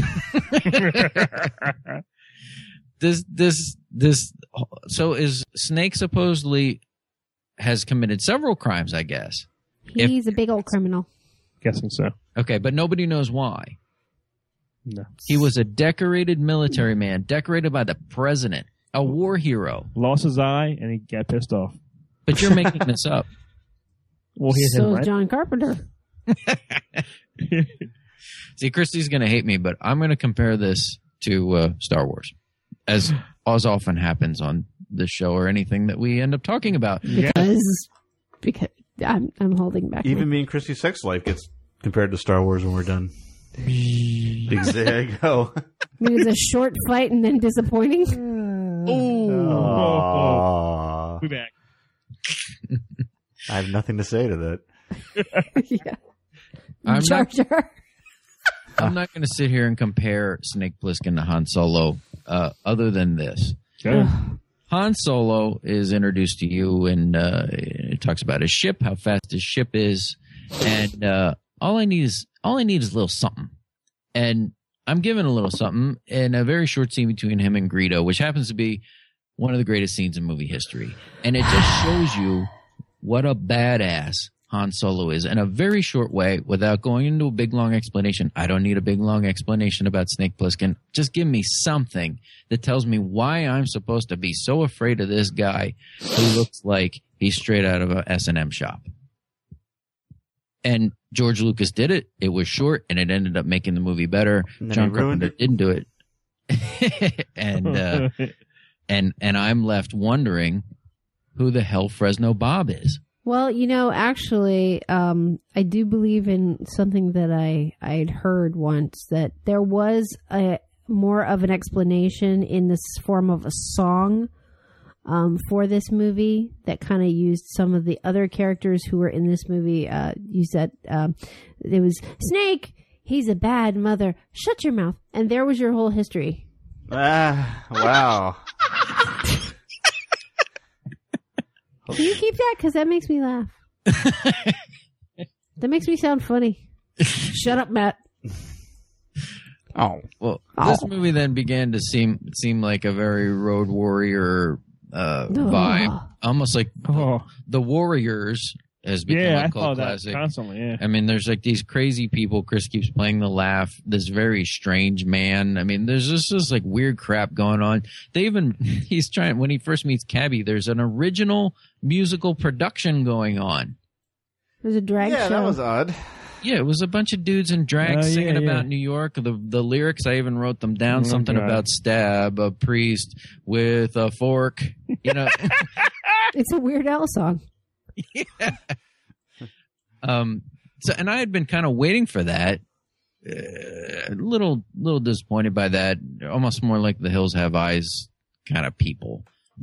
Speaker 2: So is Snake supposedly has committed several crimes, I guess.
Speaker 4: He's a big old criminal.
Speaker 3: Guessing so.
Speaker 2: Okay, but nobody knows why.
Speaker 3: No.
Speaker 2: He was a decorated military man, decorated by the president, a war hero.
Speaker 3: Lost his eye, and he got pissed off.
Speaker 2: But you're making this up.
Speaker 3: Well, he
Speaker 4: so is John Carpenter.
Speaker 2: See, Christy's going to hate me, but I'm going to compare this to Star Wars, as often happens on this show or anything that we end up talking about.
Speaker 4: Because I'm holding back.
Speaker 1: Even me and Christy's sex life gets compared to Star Wars when we're done. There you go.
Speaker 4: I mean, it's a short fight and then disappointing.
Speaker 3: Oh. Be back.
Speaker 1: I have nothing to say to that.
Speaker 4: Yeah.
Speaker 2: I'm
Speaker 4: Jar Jar.
Speaker 2: not going to sit here and compare Snake Plissken to Han Solo, other than this.
Speaker 3: Okay.
Speaker 2: Han Solo is introduced to you, and it talks about his ship, how fast his ship is, and all I need is a little something. And I'm given a little something in a very short scene between him and Greedo, which happens to be one of the greatest scenes in movie history. And it just shows you what a badass Han Solo is in a very short way without going into a big, long explanation. I don't need a big, long explanation about Snake Plissken. Just give me something that tells me why I'm supposed to be so afraid of this guy who looks like he's straight out of a S&M shop. And George Lucas did it. It was short, and it ended up making the movie better. John Carpenter didn't do it. and I'm left wondering who the hell Fresno Bob is.
Speaker 4: Well, actually, I do believe in something that I'd heard once, that there was more of an explanation in this form of a song for this movie that kind of used some of the other characters who were in this movie. Used that it was Snake. He's a bad mother. Shut your mouth. And there was your whole history.
Speaker 1: Wow.
Speaker 4: Can you keep that? Because that makes me laugh. That makes me sound funny. Shut up, Matt.
Speaker 2: Oh. Well, this movie then began to seem like a very Road Warrior vibe. Almost like the Warriors has become a cult classic.
Speaker 3: Constantly, yeah.
Speaker 2: I mean, there's like these crazy people. Chris keeps playing the laugh. This very strange man. I mean, there's just this like weird crap going on. He's trying, when he first meets Cabby, there's an original musical production going on.
Speaker 4: There's a drag show.
Speaker 1: Yeah, that was odd.
Speaker 2: Yeah, it was a bunch of dudes in drag singing about New York. The lyrics, I even wrote them down. Something about stab a priest with a fork.
Speaker 4: It's a Weird Al song.
Speaker 2: Yeah. So, and I had been kind of waiting for that. A little disappointed by that. Almost more like The Hills Have Eyes kind of people.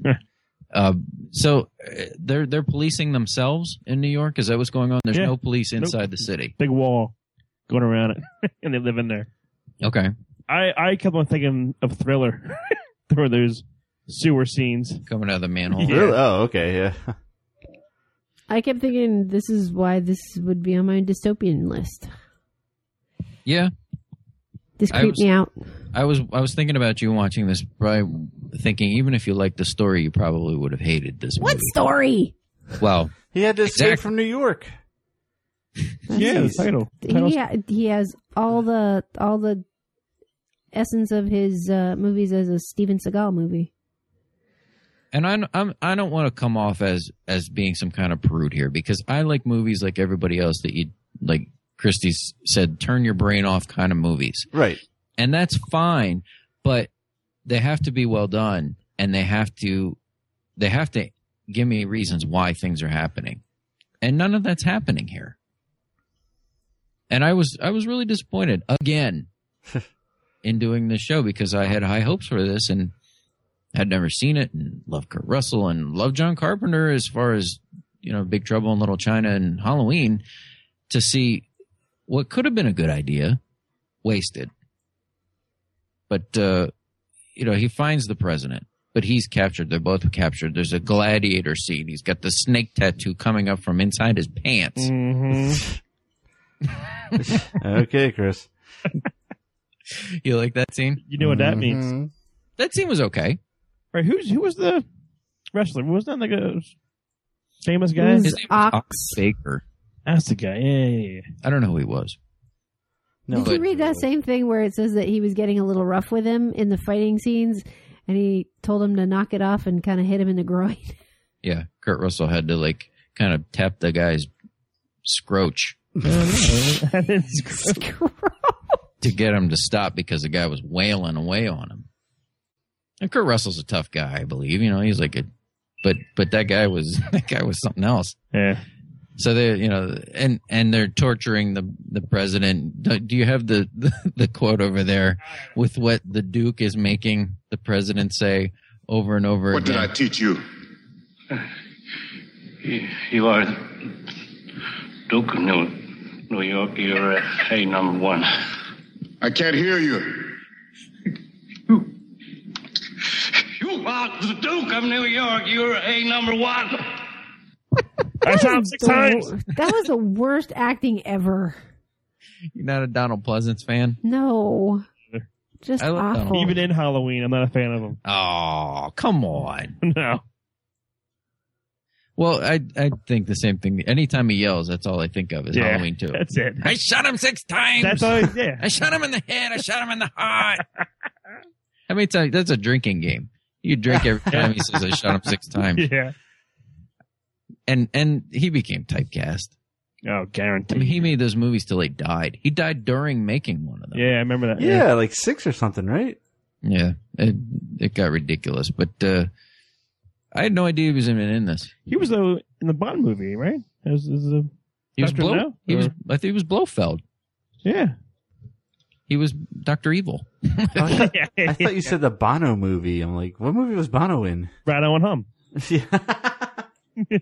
Speaker 2: So they're policing themselves in New York. Is that what's going on? There's no police inside the city.
Speaker 3: Big wall going around it, and they live in there.
Speaker 2: Okay.
Speaker 3: I kept on thinking of Thriller, where there's sewer scenes
Speaker 2: Coming out of the manhole.
Speaker 3: Yeah.
Speaker 1: Really? Oh, okay, yeah.
Speaker 4: I kept thinking this is why this would be on my dystopian list.
Speaker 2: Yeah.
Speaker 4: This creeped me out.
Speaker 2: I was thinking about you watching this, probably thinking even if you liked the story, you probably would have hated this movie.
Speaker 4: What story?
Speaker 2: Well,
Speaker 1: He had to escape
Speaker 2: Exactly.
Speaker 1: from New York.
Speaker 3: Yeah, the title.
Speaker 4: He has all the essence of his movies as a Steven Seagal movie.
Speaker 2: and I don't want to come off as being some kind of prude here, because I like movies like everybody else that you like. Christy said, turn your brain off kind of movies.
Speaker 1: Right.
Speaker 2: And that's fine, but they have to be well done, and they have to give me reasons why things are happening. And none of that's happening here. And I was really disappointed again in doing this show, because I had high hopes for this and had never seen it, and loved Kurt Russell and loved John Carpenter as far as, Big Trouble in Little China and Halloween, to see what could have been a good idea wasted. But, he finds the president, but he's captured. They're both captured. There's a gladiator scene. He's got the snake tattoo coming up from inside his pants.
Speaker 1: Okay, Chris.
Speaker 2: You like that scene?
Speaker 3: You know what that means,
Speaker 2: That scene was okay.
Speaker 3: right? Who was the wrestler? Wasn't that like a famous guy?
Speaker 4: It was
Speaker 2: His name was
Speaker 4: Ox.
Speaker 2: Baker.
Speaker 3: That's the guy. Yeah.
Speaker 2: I don't know who he was.
Speaker 1: No,
Speaker 4: Did you read that same thing where it says that he was getting a little rough with him in the fighting scenes, and he told him to knock it off and kind of hit him in the groin?
Speaker 2: Yeah, Kurt Russell had to kind of tap the guy's scroach to get him to stop, because the guy was wailing away on him. And Kurt Russell's a tough guy, I believe. He's like but that guy was something else.
Speaker 3: Yeah.
Speaker 2: So they, and they're torturing the president. Do you have the quote over there with what the Duke is making the president say over and over
Speaker 7: What
Speaker 2: again?
Speaker 7: did I teach you?
Speaker 8: You are Duke of New York. You're A number one.
Speaker 7: I can't hear you.
Speaker 8: You are the Duke of New York. You're A number one.
Speaker 3: I saw him 6 times.
Speaker 4: That was the worst acting ever.
Speaker 2: You're not a Donald Pleasance fan?
Speaker 4: No. Just
Speaker 2: I love
Speaker 4: awful.
Speaker 3: Even in Halloween, I'm not a fan of him.
Speaker 2: Oh, come on.
Speaker 3: No.
Speaker 2: Well, I think the same thing. Anytime he yells, that's all I think of is Halloween 2.
Speaker 3: That's it.
Speaker 2: I shot him 6 times.
Speaker 3: That's all. Yeah.
Speaker 2: I shot him in the head. I shot him in the heart. How many times? That's a drinking game. You drink every time he says I shot him 6 times.
Speaker 3: Yeah.
Speaker 2: And he became typecast.
Speaker 3: Oh,
Speaker 2: I
Speaker 3: guaranteed.
Speaker 2: mean, he made those movies till he died. He died during making one of them.
Speaker 3: Yeah, I remember that.
Speaker 1: Yeah, like 6 or something, right?
Speaker 2: Yeah, it got ridiculous. But I had no idea he was even in this.
Speaker 3: He was in the Bond movie, right?
Speaker 2: He was
Speaker 3: Dr. No?
Speaker 2: He was.
Speaker 3: Or-
Speaker 2: I think he was Blofeld.
Speaker 3: Yeah.
Speaker 2: He was Dr. Evil.
Speaker 1: I thought you said the Bono movie. I'm like, what movie was Bono in?
Speaker 3: Rado and Hum.
Speaker 1: Yeah.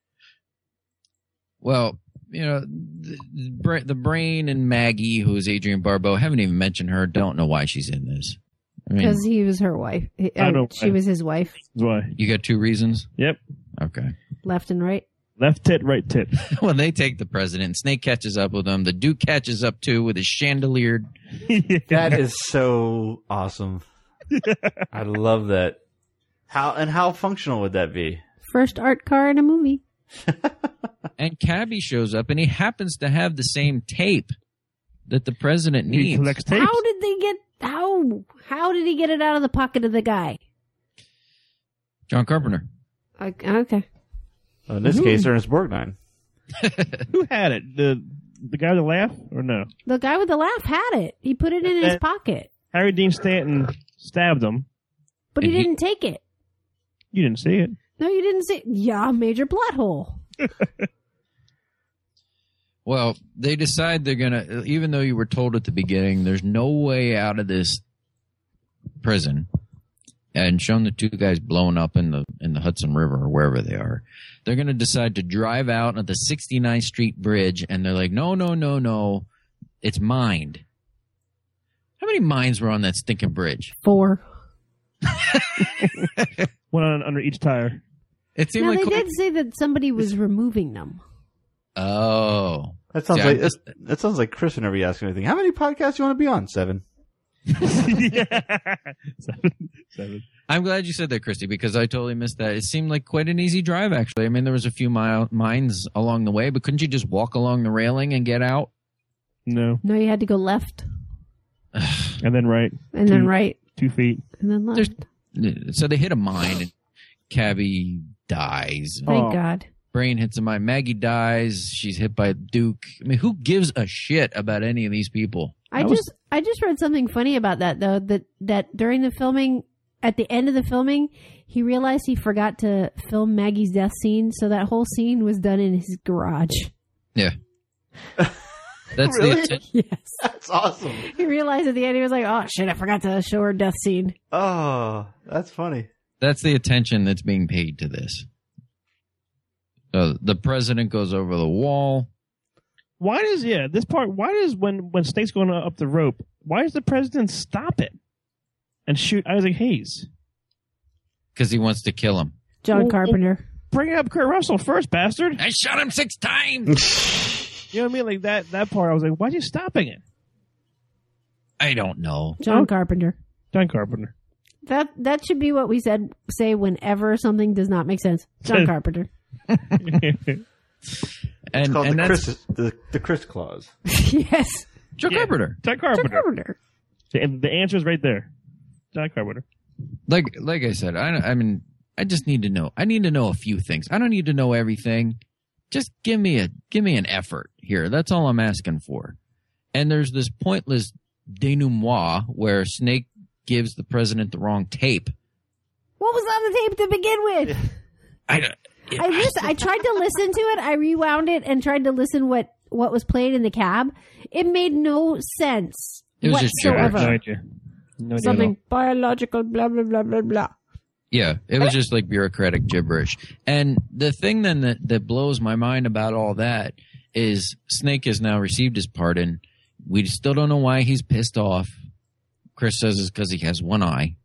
Speaker 2: Well, the Brain and Maggie, who is Adrienne Barbeau, haven't even mentioned her. Don't know why she's in this. I mean,
Speaker 4: Because he was her wife.
Speaker 3: I know.
Speaker 4: She was his wife.
Speaker 3: That's why.
Speaker 2: you got 2 reasons.
Speaker 3: Yep.
Speaker 2: Okay.
Speaker 4: Left and right.
Speaker 3: Left tit, right tit.
Speaker 2: Well, they take the president. Snake catches up with him. The Duke catches up too with his chandelier.
Speaker 1: That is so awesome. I love that. How functional would that be?
Speaker 4: First art car in a movie.
Speaker 2: And Cabby shows up, and he happens to have the same tape that the president
Speaker 3: He
Speaker 2: needs.
Speaker 3: collects tapes.
Speaker 4: How did they get? How did he get it out of the pocket of the guy?
Speaker 2: John Carpenter.
Speaker 4: Okay.
Speaker 1: In this case, Ernest Borgnine.
Speaker 3: Who had it? The guy with the laugh, or no?
Speaker 4: The guy with the laugh had it. He put it in his pocket,
Speaker 3: Harry Dean Stanton stabbed him.
Speaker 4: but he didn't take it.
Speaker 3: You didn't see it.
Speaker 4: No, you didn't say. Yeah, major plot hole.
Speaker 2: Well, they decide they're gonna, even though you were told at the beginning, there's no way out of this prison, and shown the two guys blown up in the Hudson River or wherever they are. They're gonna decide to drive out at the 69th Street Bridge, and they're like, no, it's mined. How many mines were on that stinking bridge?
Speaker 4: 4.
Speaker 3: One under each tire.
Speaker 2: It seemed
Speaker 4: No,
Speaker 2: like
Speaker 4: they did say that somebody was removing them.
Speaker 2: Oh,
Speaker 1: That sounds
Speaker 2: See,
Speaker 1: like that sounds like Chris whenever you ask him anything. How many podcasts do you want to be on? 7.
Speaker 3: Yeah. 7.
Speaker 2: I'm glad you said that, Christy, because I totally missed that. It seemed like quite an easy drive, actually. I mean, there was a few mines along the way, but couldn't you just walk along the railing and get out?
Speaker 3: No.
Speaker 4: No, you had to go left
Speaker 3: And then right.
Speaker 4: and then right
Speaker 3: 2 feet.
Speaker 4: and then left.
Speaker 2: So they hit a mine, and Cabby dies.
Speaker 4: Thank God.
Speaker 2: Brain hits a mine. Maggie dies. She's hit by Duke. I mean, who gives a shit about any of these people?
Speaker 4: I just read something funny about that though. That during the filming, at the end of the filming, he realized he forgot to film Maggie's death scene, so that whole scene was done in his garage.
Speaker 2: Yeah. That's
Speaker 1: Really?
Speaker 2: the attention.
Speaker 4: Yes.
Speaker 1: That's awesome.
Speaker 4: He realized at the end, he was like, "Oh shit, I forgot to show her death scene."
Speaker 1: Oh, that's funny.
Speaker 2: That's the attention that's being paid to this. So the president goes over the wall.
Speaker 3: Why does when Snake's going up the rope, why does the president stop it and shoot Isaac Hayes?
Speaker 2: Because he wants to kill him.
Speaker 4: John Carpenter.
Speaker 3: Bring up Kurt Russell first, bastard.
Speaker 2: I shot him 6 times.
Speaker 3: You know what I mean? Like that part, I was like, why are you stopping it?
Speaker 2: I don't know.
Speaker 4: John Carpenter.
Speaker 3: John Carpenter.
Speaker 4: That should be what we say whenever something does not make sense. John Carpenter.
Speaker 1: It's called
Speaker 2: and
Speaker 1: the Chris clause.
Speaker 4: Yes.
Speaker 2: John Carpenter.
Speaker 3: John
Speaker 4: John
Speaker 3: Carpenter.
Speaker 4: Carpenter.
Speaker 3: And the answer is right there. John Carpenter.
Speaker 2: Like I said, I mean, I just need to know. I need to know a few things. I don't need to know everything. Just give me an effort here. That's all I'm asking for. And there's this pointless denouement where Snake gives the president the wrong tape.
Speaker 4: What was on the tape to begin with? I tried to listen to it. I rewound it and tried to listen what was played in the cab. It made no sense
Speaker 2: It was just
Speaker 4: whatsoever.
Speaker 3: No idea. No idea.
Speaker 4: Something biological, blah blah blah blah blah.
Speaker 2: Yeah, it was just like bureaucratic gibberish. And the thing then that blows my mind about all that is Snake has now received his pardon. We still don't know why he's pissed off. Chris says it's because he has one eye.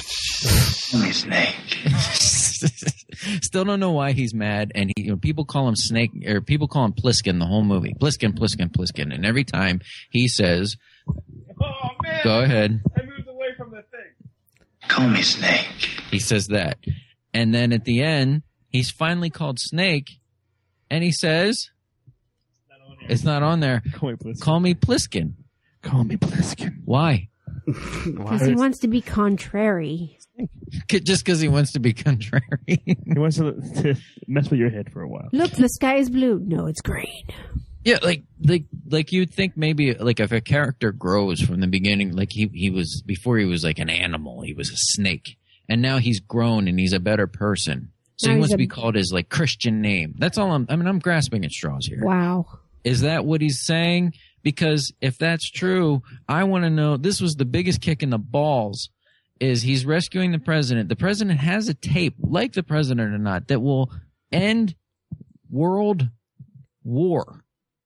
Speaker 5: Snake.
Speaker 2: Still don't know why he's mad, and people call him Snake, or people call him Pliskin the whole movie. Pliskin, and every time he says,
Speaker 3: Oh, man.
Speaker 2: "Go ahead,"
Speaker 3: I moved away from the thing.
Speaker 5: Call me Snake.
Speaker 2: he says that, and then at the end, he's finally called Snake, and he says, "It's not on there. Call me Pliskin."
Speaker 3: Call me Pliskin.
Speaker 2: Why?
Speaker 4: Because he wants to be contrary.
Speaker 2: Just because he wants to be contrary.
Speaker 3: He wants to mess with your head for a while.
Speaker 4: Look, the sky is blue. No, it's green.
Speaker 2: Yeah, like you'd think maybe like if a character grows from the beginning, like he was before he was like an animal, he was a snake, and now he's grown and he's a better person. So
Speaker 4: Now
Speaker 2: he
Speaker 4: he's
Speaker 2: wants to
Speaker 4: a-
Speaker 2: be called his like Christian name. That's all I'm grasping at straws here.
Speaker 4: Wow.
Speaker 2: Is that what he's saying? Because if that's true, I want to know. This was the biggest kick in the balls. Is he's rescuing the president. The president has a tape, like the president or not, that will end world war.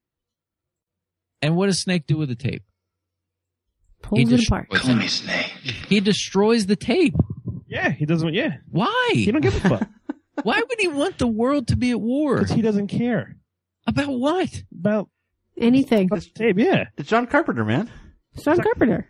Speaker 2: And what does Snake do with the tape?
Speaker 4: Pulls it apart.
Speaker 5: Call me Snake.
Speaker 2: He destroys the tape.
Speaker 3: Yeah, he doesn't. Yeah,
Speaker 2: Why?
Speaker 3: he don't give a fuck
Speaker 2: Why would he want the world to be at war?
Speaker 3: because he doesn't care
Speaker 2: About what?
Speaker 3: about
Speaker 4: Anything.
Speaker 3: the tape. Yeah,
Speaker 1: It's John Carpenter, man.
Speaker 4: John Carpenter.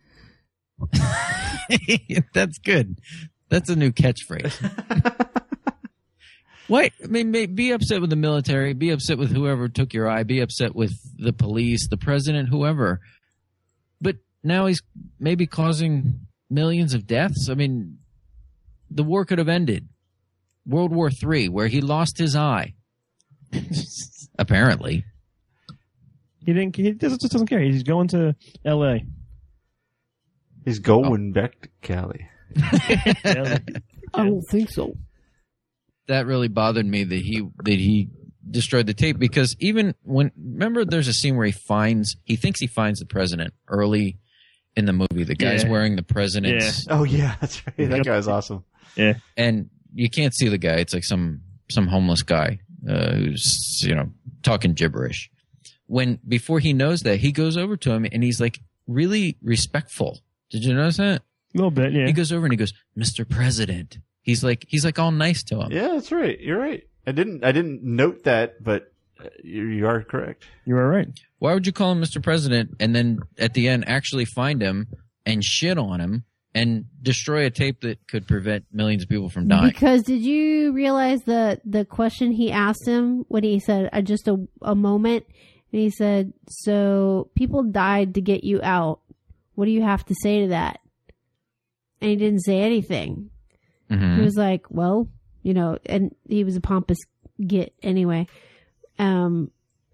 Speaker 2: That's good. That's a new catchphrase. What? I mean, be upset with the military. Be upset with whoever took your eye. Be upset with the police, the president, whoever. But now he's maybe causing millions of deaths. I mean, the war could have ended. World War III, where he lost his eye. Apparently.
Speaker 3: he just doesn't care. He's going to L.A.
Speaker 1: He's going back to Cali.
Speaker 4: I don't think so.
Speaker 2: That really bothered me that he destroyed the tape because even remember there's a scene where he thinks he finds the president early in the movie. The guy's wearing the president's.
Speaker 1: Oh yeah, that's right. That guy's awesome.
Speaker 3: Yeah.
Speaker 2: And you can't see the guy. It's like some homeless guy who's, talking gibberish. Before he knows that, he goes over to him and he's like really respectful. Did you notice that?
Speaker 3: A little bit, yeah.
Speaker 2: He goes over and he goes, "Mr. President." He's like all nice to him.
Speaker 1: Yeah, that's right. You're right. I didn't note that, but you are correct.
Speaker 3: You are right.
Speaker 2: Why would you call him Mr. President and then at the end actually find him and shit on him and destroy a tape that could prevent millions of people from dying?
Speaker 4: Because did you realize the question he asked him when he said just a moment, and he said, "So people died to get you out. What do you have to say to that?" And he didn't say anything.
Speaker 2: Mm-hmm.
Speaker 4: He was like, "Well, and he was a pompous git anyway." And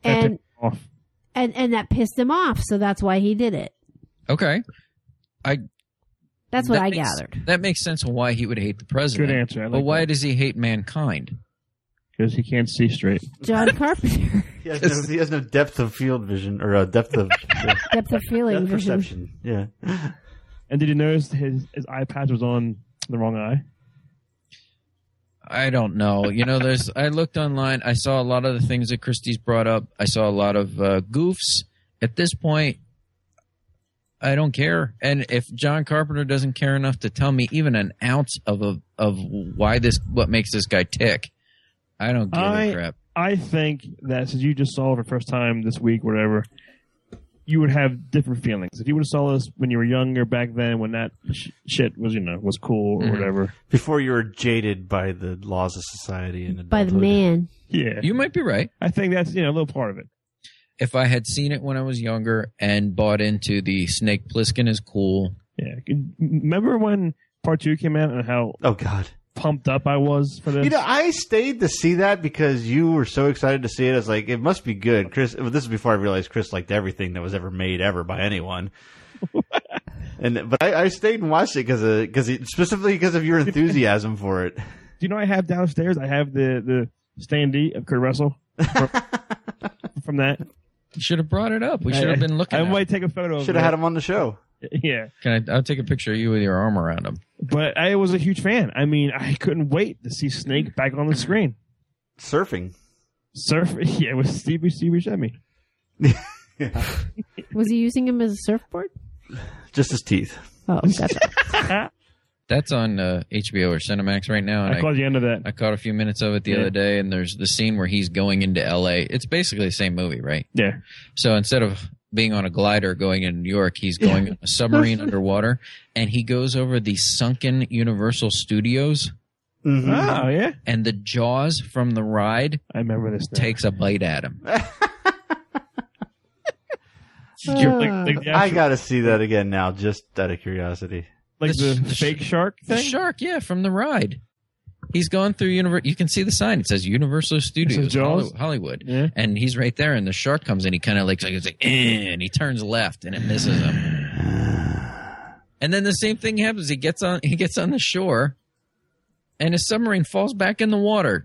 Speaker 4: that pissed him off, so that's why he did it.
Speaker 2: Okay.
Speaker 4: That's what I gathered.
Speaker 2: That makes sense of why he would hate the president.
Speaker 3: Good answer.
Speaker 2: But why does he hate mankind?
Speaker 3: Because he can't see straight.
Speaker 4: John Carpenter.
Speaker 1: He has no depth of field vision or depth of
Speaker 4: feeling vision.
Speaker 1: perception. Yeah.
Speaker 3: And did you notice his eye patch was on the wrong eye?
Speaker 2: I don't know. I looked online. I saw a lot of the things that Christie's brought up. I saw a lot of goofs. At this point, I don't care. And if John Carpenter doesn't care enough to tell me even an ounce of what makes this guy tick, I don't give a crap.
Speaker 3: I think that since you just saw it for the first time this week, whatever, you would have different feelings. If you would have saw this when you were younger back then, when that shit was, was cool or whatever.
Speaker 1: Before you were jaded by the laws of society and
Speaker 4: by the man.
Speaker 3: Yeah.
Speaker 2: You might be right.
Speaker 3: I think that's, a little part of it.
Speaker 2: If I had seen it when I was younger and bought into the Snake Plissken is cool.
Speaker 3: Yeah. Remember when part 2 came out and how pumped up I was for this?
Speaker 1: I stayed to see that because you were so excited to see it. I was like, it must be good. Chris, this is before I realized Chris liked everything that was ever made ever by anyone. But I stayed and watched it specifically because of your enthusiasm for it.
Speaker 3: Do you know I have downstairs? I have the standee of Kurt Russell from that.
Speaker 2: You should have brought it up. We should have been looking.
Speaker 3: I might take a photo of it.
Speaker 1: Should have had him on the show.
Speaker 3: Yeah.
Speaker 2: I'll take a picture of you with your arm around him.
Speaker 3: But I was a huge fan. I mean, I couldn't wait to see Snake back on the screen.
Speaker 1: Surfing.
Speaker 3: Yeah, with Stevie Buscemi.
Speaker 1: Yeah.
Speaker 4: Was he using him as a surfboard?
Speaker 1: Just his teeth.
Speaker 4: Oh, gotcha.
Speaker 2: That's on HBO or Cinemax right now. And
Speaker 3: I caught the end of that.
Speaker 2: I caught a few minutes of it the other day, and there's the scene where he's going into L.A. It's basically the same movie, right?
Speaker 3: Yeah.
Speaker 2: So instead of being on a glider going into New York, he's going on a submarine underwater, and he goes over the sunken Universal Studios.
Speaker 3: Mm-hmm. Oh, yeah.
Speaker 2: And the Jaws from the ride
Speaker 3: I remember this
Speaker 2: takes a bite at him.
Speaker 1: I got to see that again now, just out of curiosity.
Speaker 3: Like the fake shark thing?
Speaker 2: The shark, yeah, from the ride. He's going through you can see the sign. It says Universal Studios Hollywood.
Speaker 3: Yeah.
Speaker 2: And he's right there, and the shark comes in. He kind of and he turns left, and it misses him. And then the same thing happens. He gets on the shore, and his submarine falls back in the water.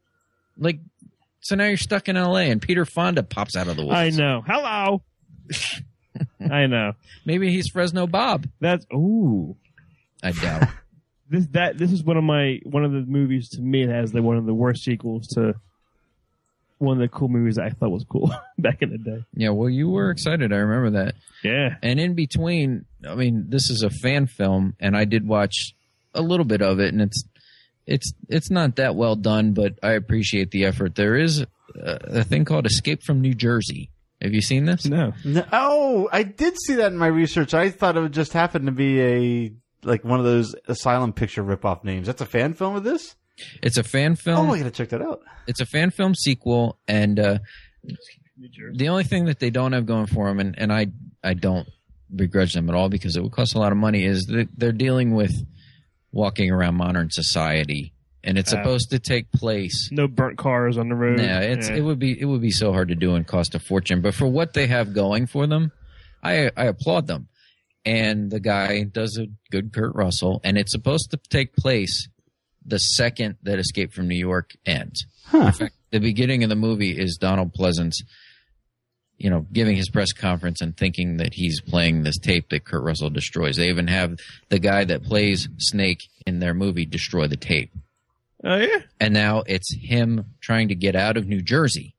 Speaker 2: So now you're stuck in L.A., and Peter Fonda pops out of the woods.
Speaker 3: I know. Hello. I know.
Speaker 2: Maybe he's Fresno Bob.
Speaker 3: Ooh.
Speaker 2: I doubt.
Speaker 3: This is one of the movies to me that has one of the worst sequels to one of the cool movies that I thought was cool back in the day.
Speaker 2: Yeah, well, you were excited. I remember that.
Speaker 3: Yeah.
Speaker 2: And in between, I mean, this is a fan film, and I did watch a little bit of it, and it's not that well done, but I appreciate the effort. There is a thing called Escape from New Jersey. Have you seen this?
Speaker 3: No.
Speaker 1: Oh, I did see that in my research. I thought it would just happen to be one of those asylum picture ripoff names. That's a fan film of this?
Speaker 2: It's a fan film.
Speaker 1: Oh, I gotta check that out.
Speaker 2: It's a fan film sequel, and the only thing that they don't have going for them, and I don't begrudge them at all because it would cost a lot of money, is that they're dealing with walking around modern society. And it's supposed to take place.
Speaker 3: No burnt cars on the road.
Speaker 2: Yeah, it would be so hard to do and cost a fortune. But for what they have going for them, I applaud them. And the guy does a good Kurt Russell, and it's supposed to take place the second that Escape from New York ends.
Speaker 1: Huh.
Speaker 2: In fact, The beginning of the movie is Donald Pleasance, giving his press conference and thinking that he's playing this tape that Kurt Russell destroys. They even have the guy that plays Snake in their movie destroy the tape.
Speaker 3: Oh, yeah?
Speaker 2: And now it's him trying to get out of New Jersey.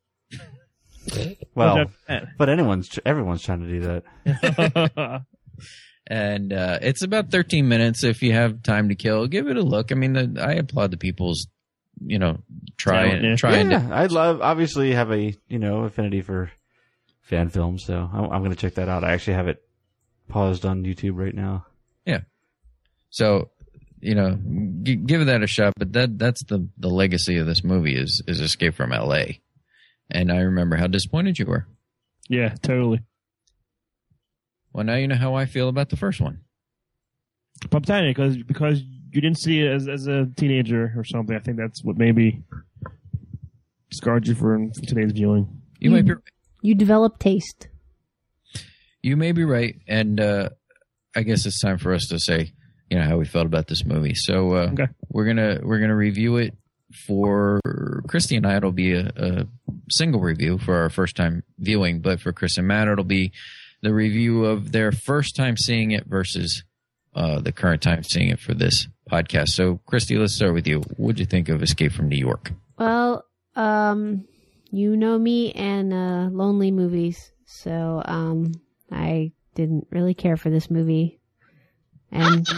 Speaker 1: Well, but everyone's trying to do that.
Speaker 2: And it's about 13 minutes. If you have time to kill, give it a look. I mean, I applaud the people's, trying to.
Speaker 1: I'd obviously have a, affinity for fan films, so I'm going to check that out. I actually have it paused on YouTube right now.
Speaker 2: Yeah. So, give that a shot. But that's the legacy of this movie is Escape from L.A. And I remember how disappointed you were.
Speaker 3: Yeah, totally.
Speaker 2: Well, now you know how I feel about the first one.
Speaker 3: I'm telling you, because you didn't see it as a teenager or something. I think that's what maybe scarred you for today's viewing.
Speaker 2: You might be right.
Speaker 4: You develop taste.
Speaker 2: You may be right, and I guess it's time for us to say, how we felt about this movie. So
Speaker 3: okay.
Speaker 2: we're gonna review it. For Christy and I, it'll be a single review for our first time viewing, but for Chris and Matt, it'll be the review of their first time seeing it versus the current time seeing it for this podcast. So, Christy, let's start with you. What'd you think of Escape from New York?
Speaker 4: Well, you know me and lonely movies, so I didn't really care for this movie. And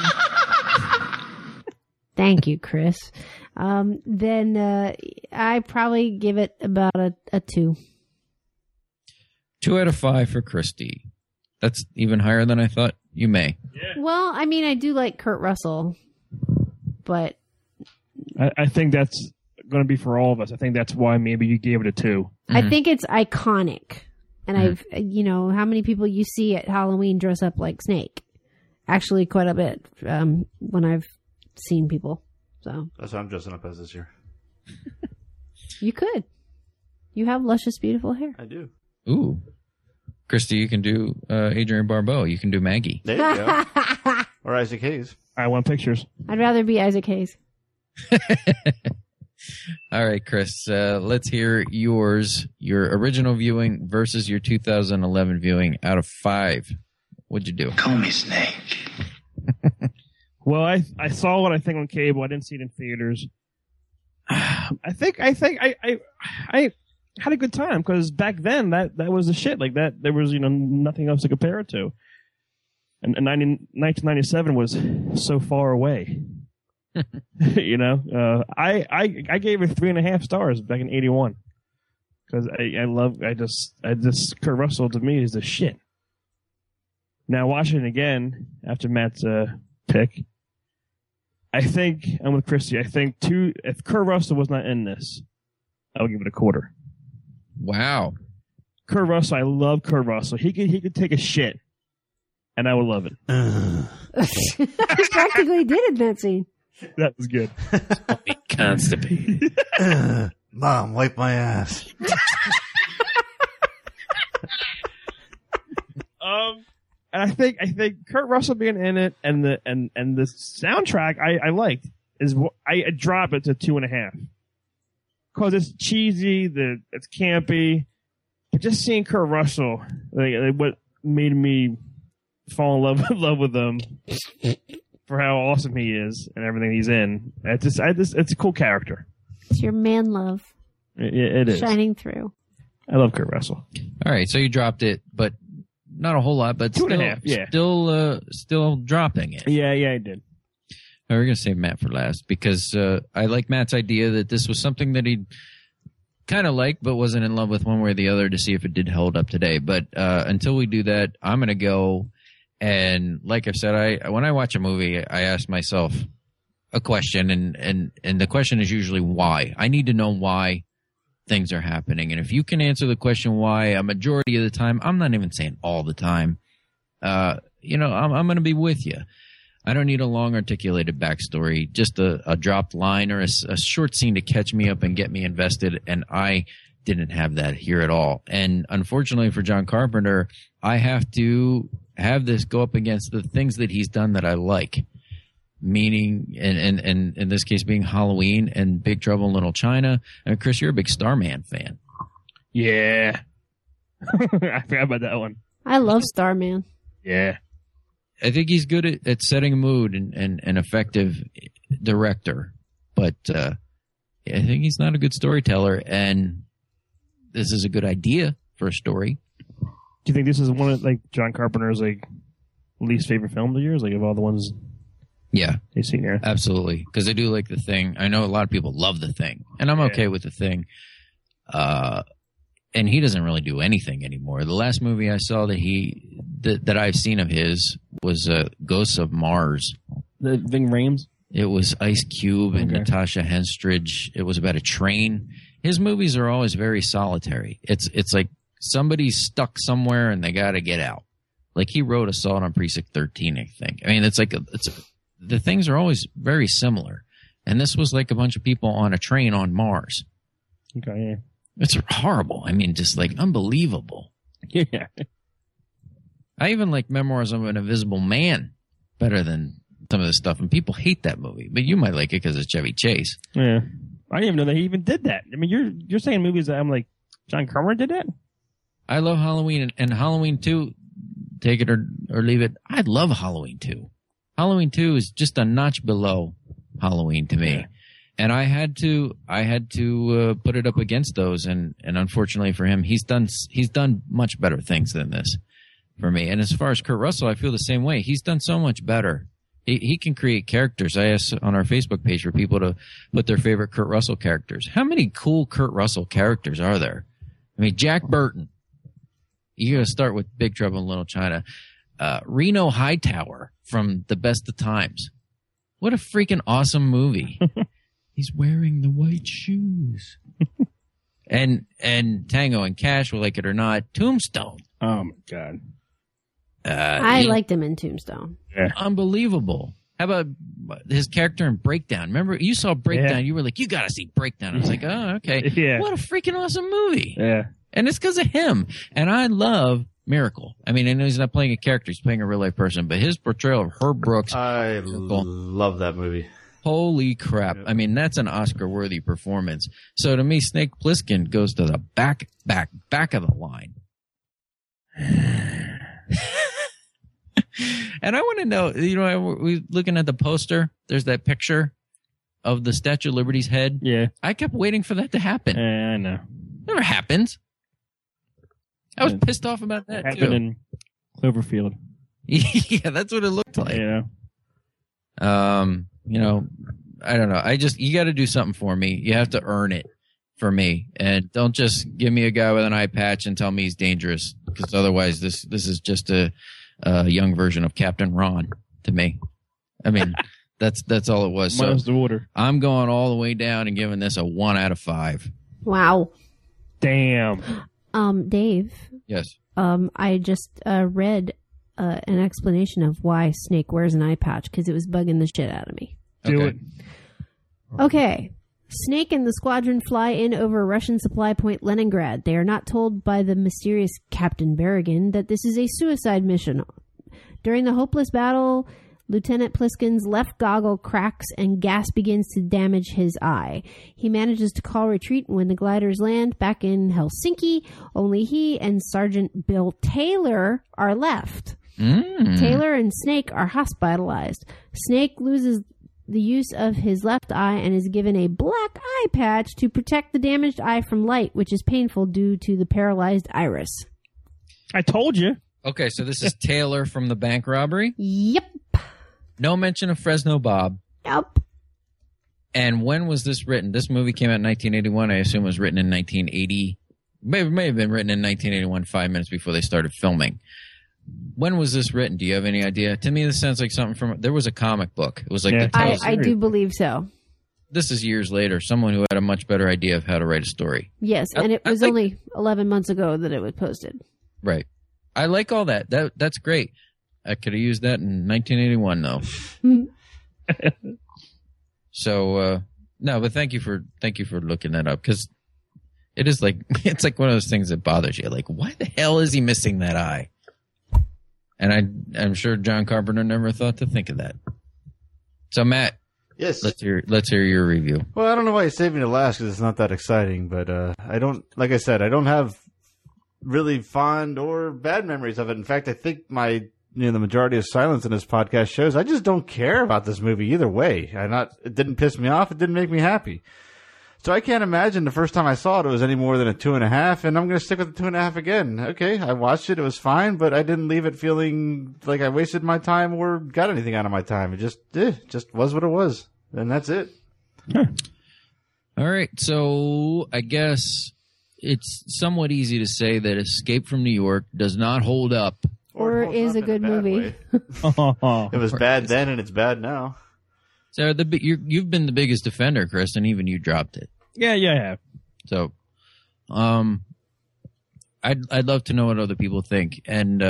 Speaker 4: thank you, Chris. Then I probably give it about a 2.
Speaker 2: 2 out of 5 for Christy. That's even higher than I thought. You may.
Speaker 3: Yeah.
Speaker 4: Well, I mean, I do like Kurt Russell, but
Speaker 3: I think that's going to be for all of us. I think that's why maybe you gave it a 2.
Speaker 4: I think it's iconic. And I've, how many people you see at Halloween dress up like Snake? Actually, quite a bit when I've seen people. So
Speaker 1: that's what I'm dressing up as this year.
Speaker 4: You could. You have luscious, beautiful hair.
Speaker 1: I do.
Speaker 2: Ooh. Christy, you can do Adrienne Barbeau. You can do Maggie.
Speaker 1: There you go. Or Isaac Hayes.
Speaker 3: I want pictures.
Speaker 4: I'd rather be Isaac Hayes.
Speaker 2: All right, Chris, let's hear yours. Your original viewing versus your 2011 viewing out of 5. What'd you do?
Speaker 5: Call me Snake.
Speaker 3: Well, I saw what I think on cable. I didn't see it in theaters. I think I had a good time because back then that was the shit. Like that, there was nothing else to compare it to. And 1997 was so far away. I gave it 3.5 stars back in '81 because I just Kurt Russell to me is the shit. Now watching it again after Matt's pick, I think I'm with Christy. I think if Kurt Russell was not in this, I would give it a 1/4.
Speaker 2: Wow.
Speaker 3: Kurt Russell, I love Kurt Russell. He could take a shit, and I would love it.
Speaker 4: He practically did in that scene.
Speaker 3: That was good.
Speaker 2: Constipated.
Speaker 1: Mom, wipe my ass.
Speaker 3: And I think Kurt Russell being in it and the soundtrack I liked is I drop it to 2.5 because it's cheesy, it's campy, but just seeing Kurt Russell, what made me fall in love with him for how awesome he is and everything he's in. It's a cool character.
Speaker 4: It's your man love.
Speaker 3: It is
Speaker 4: shining through.
Speaker 3: I love Kurt Russell.
Speaker 2: All right, so you dropped it, but not a whole lot, but
Speaker 3: 2.5, yeah.
Speaker 2: Still dropping it.
Speaker 3: Yeah, I did.
Speaker 2: We're going to save Matt for last because I like Matt's idea that this was something that he kind of liked but wasn't in love with one way or the other to see if it did hold up today. But until we do that, I'm going to go. And like I've said, when I watch a movie, I ask myself a question, and the question is usually why. I need to know why things are happening. And if you can answer the question why a majority of the time, I'm not even saying all the time, I'm going to be with you. I don't need a long articulated backstory, just a dropped line or a short scene to catch me up and get me invested. And I didn't have that here at all. And unfortunately for John Carpenter, I have to have this go up against the things that he's done that I like. meaning, and in this case being Halloween and Big Trouble in Little China. And Chris, you're a big Starman fan.
Speaker 3: Yeah. I forgot about that one.
Speaker 4: I love Starman.
Speaker 3: Yeah.
Speaker 2: I think he's good at setting a mood and an effective director, but I think he's not a good storyteller, and this is a good idea for a story.
Speaker 3: Do you think this is one of like John Carpenter's like least favorite films of yours, like of all the ones?
Speaker 2: Yeah,
Speaker 3: you've seen here.
Speaker 2: Absolutely, because I do like The Thing. I know a lot of people love The Thing, and I'm okay with The Thing. And he doesn't really do anything anymore. The last movie I saw that I've seen of his was Ghosts of Mars.
Speaker 3: The Ving Rhames?
Speaker 2: It was Ice Cube and Natasha Henstridge. It was about a train. His movies are always very solitary. It's like somebody's stuck somewhere and they got to get out. Like he wrote Assault on Precinct 13, I think. I mean, the things are always very similar. And this was like a bunch of people on a train on Mars.
Speaker 3: Okay, yeah.
Speaker 2: It's horrible. I mean, just like unbelievable.
Speaker 3: Yeah.
Speaker 2: I even like Memoirs of an Invisible Man better than some of this stuff, and people hate that movie. But you might like it because it's Chevy Chase.
Speaker 3: Yeah, I didn't even know that he even did that. I mean, you're saying movies that I'm like, John Carpenter did that?
Speaker 2: I love Halloween, and Halloween 2, take it or leave it. I love Halloween 2. Halloween 2 is just a notch below Halloween to me. Yeah. And I had to put it up against those, and unfortunately for him, he's done much better things than this for me. And as far as Kurt Russell, I feel the same way. He's done so much better. He can create characters. I asked on our Facebook page for people to put their favorite Kurt Russell characters. How many cool Kurt Russell characters are there? I mean, Jack Burton. You got to start with Big Trouble in Little China. Reno Hightower from The Best of Times. What a freaking awesome movie. He's wearing the white shoes. and Tango and Cash, will like it or not, Tombstone.
Speaker 3: Oh, my God.
Speaker 4: I liked him in Tombstone.
Speaker 3: Yeah.
Speaker 2: Unbelievable. How about his character in Breakdown? Remember, you saw Breakdown. Yeah. You were like, you got to see Breakdown. I was like, oh, okay.
Speaker 3: Yeah.
Speaker 2: What a freaking awesome movie.
Speaker 3: Yeah.
Speaker 2: And it's because of him. And I love Miracle. I mean, I know he's not playing a character. He's playing a real life person. But his portrayal of Herb Brooks.
Speaker 1: I love that movie.
Speaker 2: Holy crap. Yep. I mean, that's an Oscar-worthy performance. So to me, Snake Plissken goes to the back of the line. And I want to know, we're looking at the poster. There's that picture of the Statue of Liberty's head.
Speaker 3: Yeah.
Speaker 2: I kept waiting for that to happen.
Speaker 3: I know.
Speaker 2: Never happens. I was pissed off about that, too.
Speaker 3: Happened in Cloverfield.
Speaker 2: Yeah, that's what it looked like.
Speaker 3: Yeah.
Speaker 2: I don't know. You got to do something for me. You have to earn it for me. And don't just give me a guy with an eye patch and tell me he's dangerous, because otherwise this is just a young version of Captain Ron to me. I mean, that's all it was. So
Speaker 3: the water.
Speaker 2: I'm going all the way down and giving this a 1 out of 5.
Speaker 4: Wow.
Speaker 3: Damn.
Speaker 4: Dave.
Speaker 2: Yes.
Speaker 4: I just read an explanation of why Snake wears an eye patch, because it was bugging the shit out of me.
Speaker 3: Do it.
Speaker 4: Okay. Snake and the squadron fly in over Russian supply point Leningrad. They are not told by the mysterious Captain Berrigan that this is a suicide mission. During the hopeless battle, Lieutenant Pliskin's left goggle cracks and gas begins to damage his eye. He manages to call retreat when the gliders land back in Helsinki. Only he and Sergeant Bill Taylor are left. Taylor and Snake are hospitalized. Snake loses the use of his left eye and is given a black eye patch to protect the damaged eye from light, which is painful due to the paralyzed iris.
Speaker 3: I told you.
Speaker 2: Okay, so this is Taylor from the bank robbery?
Speaker 4: Yep.
Speaker 2: No mention of Fresno Bob.
Speaker 4: Nope.
Speaker 2: And when was this written? This movie came out in 1981. I assume it was written in 1980. May have been written in 1981, 5 minutes before they started filming. When was this written? Do you have any idea? To me, this sounds like something from... There was a comic book. It was like the Tales.
Speaker 4: I do believe so.
Speaker 2: This is years later. Someone who had a much better idea of how to write a story.
Speaker 4: Yes, and it was only 11 months ago that it was posted.
Speaker 2: Right. I like all that. That's great. I could have used that in 1981, though. So, no, but thank you for looking that up, because it is like, it's like one of those things that bothers you. Like, why the hell is he missing that eye? And I'm sure John Carpenter never thought to think of that. So Matt,
Speaker 1: Yes.
Speaker 2: let's hear your review.
Speaker 1: Well, I don't know why you saved me to last because it's not that exciting, but I don't, like I said, I don't have really fond or bad memories of it. In fact, I think the majority of silence in this podcast shows I just don't care about this movie either way. It didn't piss me off. It didn't make me happy. So I can't imagine the first time I saw it was any more than a 2.5, and I'm going to stick with the 2.5 again. Okay, I watched it. It was fine, but I didn't leave it feeling like I wasted my time or got anything out of my time. It just was what it was, and that's it.
Speaker 2: All right, so I guess it's somewhat easy to say that Escape from New York does not hold up.
Speaker 4: Or
Speaker 1: holds
Speaker 4: is
Speaker 1: up
Speaker 4: a
Speaker 1: in
Speaker 4: good
Speaker 1: bad
Speaker 4: movie.
Speaker 1: way. It was bad then, and it's bad now.
Speaker 2: So you've been the biggest defender, Chris, and even you dropped it.
Speaker 3: Yeah, I have.
Speaker 2: So, I'd love to know what other people think, and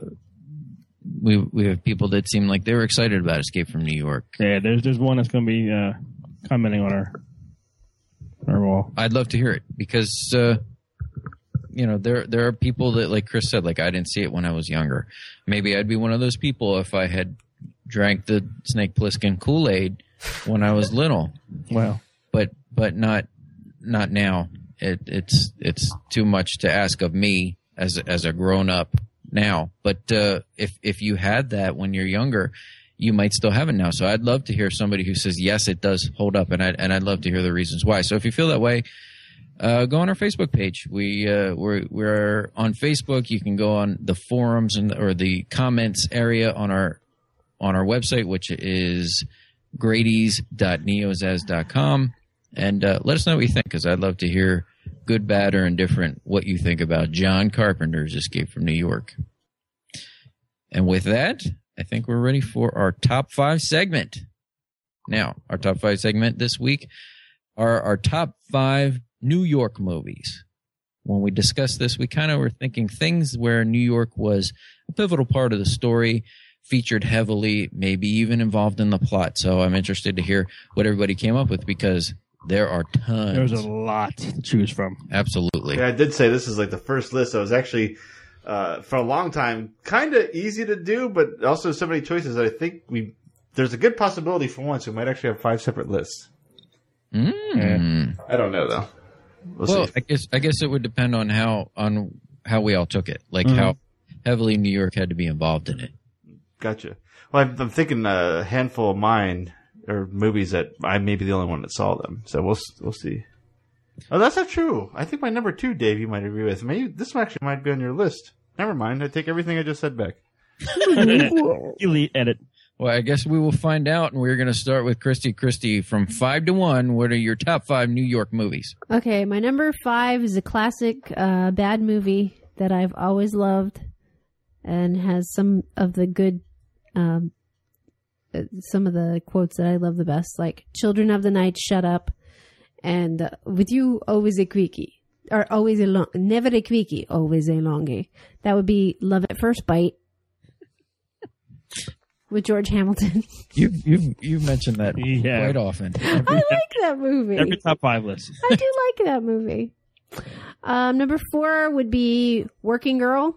Speaker 2: we have people that seem like they were excited about Escape from New York.
Speaker 3: Yeah, there's one that's going to be commenting on our wall.
Speaker 2: I'd love to hear it because there are people that, like Chris said, like I didn't see it when I was younger. Maybe I'd be one of those people if I had drank the Snake Plissken Kool-Aid when I was little.
Speaker 3: Well,
Speaker 2: but not now. It's too much to ask of me as a grown up now. But if you had that when you're younger, you might still have it now. So I'd love to hear somebody who says yes, it does hold up, and I'd love to hear the reasons why. So if you feel that way, go on our Facebook page. We're on Facebook. You can go on the forums or the comments area on our website, which is Grady's.neozaz.com, and let us know what you think, because I'd love to hear, good, bad, or indifferent, what you think about John Carpenter's Escape from New York. And with that, I think we're ready for our top 5 segment. Now, our top 5 segment this week are our top 5 New York movies. When we discussed this, we kind of were thinking things where New York was a pivotal part of the story, featured heavily, maybe even involved in the plot. So I'm interested to hear what everybody came up with, because there are tons.
Speaker 3: There's a lot to choose from.
Speaker 2: Absolutely.
Speaker 1: Yeah, I did say this is like the first list. So it was actually, for a long time, kind of easy to do, but also so many choices that I think there's a good possibility for once we might actually have 5 separate lists. I don't know though. We'll see.
Speaker 2: I guess it would depend on how we all took it, like how heavily New York had to be involved in it.
Speaker 1: Gotcha. Well, I'm thinking a handful of mine are movies that I may be the only one that saw them. So we'll see. Oh, that's not true. I think my number 2, Dave, you might agree with. Maybe this one actually might be on your list. Never mind. I take everything I just said back.
Speaker 3: Elite edit.
Speaker 2: Well, I guess we will find out, and we're going to start with Christy. Christy, from 5 to 1, what are your top 5 New York movies?
Speaker 4: Okay, my number 5 is a classic bad movie that I've always loved and has some of the good, some of the quotes that I love the best, like "Children of the Night, shut up," and "With you, always a quickie," or "Always a long, never a quickie, always a longie." That would be "Love at First Bite" with George Hamilton.
Speaker 2: You've mentioned that quite often.
Speaker 4: I like that movie.
Speaker 3: Every top 5 list.
Speaker 4: I do like that movie. Number 4 would be Working Girl.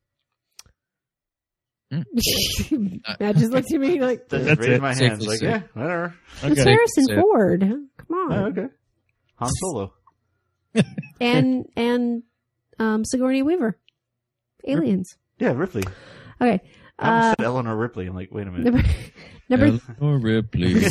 Speaker 4: Matt just looked at me like,
Speaker 1: Just raise my hands.
Speaker 2: Safely
Speaker 1: Like,
Speaker 2: said.
Speaker 1: yeah, whatever.
Speaker 4: it's
Speaker 2: Okay.
Speaker 4: Harrison
Speaker 2: So-
Speaker 4: Ford. Come on.
Speaker 1: Oh, okay. Han Solo.
Speaker 4: And Sigourney Weaver. Aliens.
Speaker 1: Yeah, Ripley.
Speaker 4: Okay.
Speaker 1: I almost said Eleanor Ripley. I'm like, wait a minute.
Speaker 4: Number
Speaker 2: Eleanor Ripley.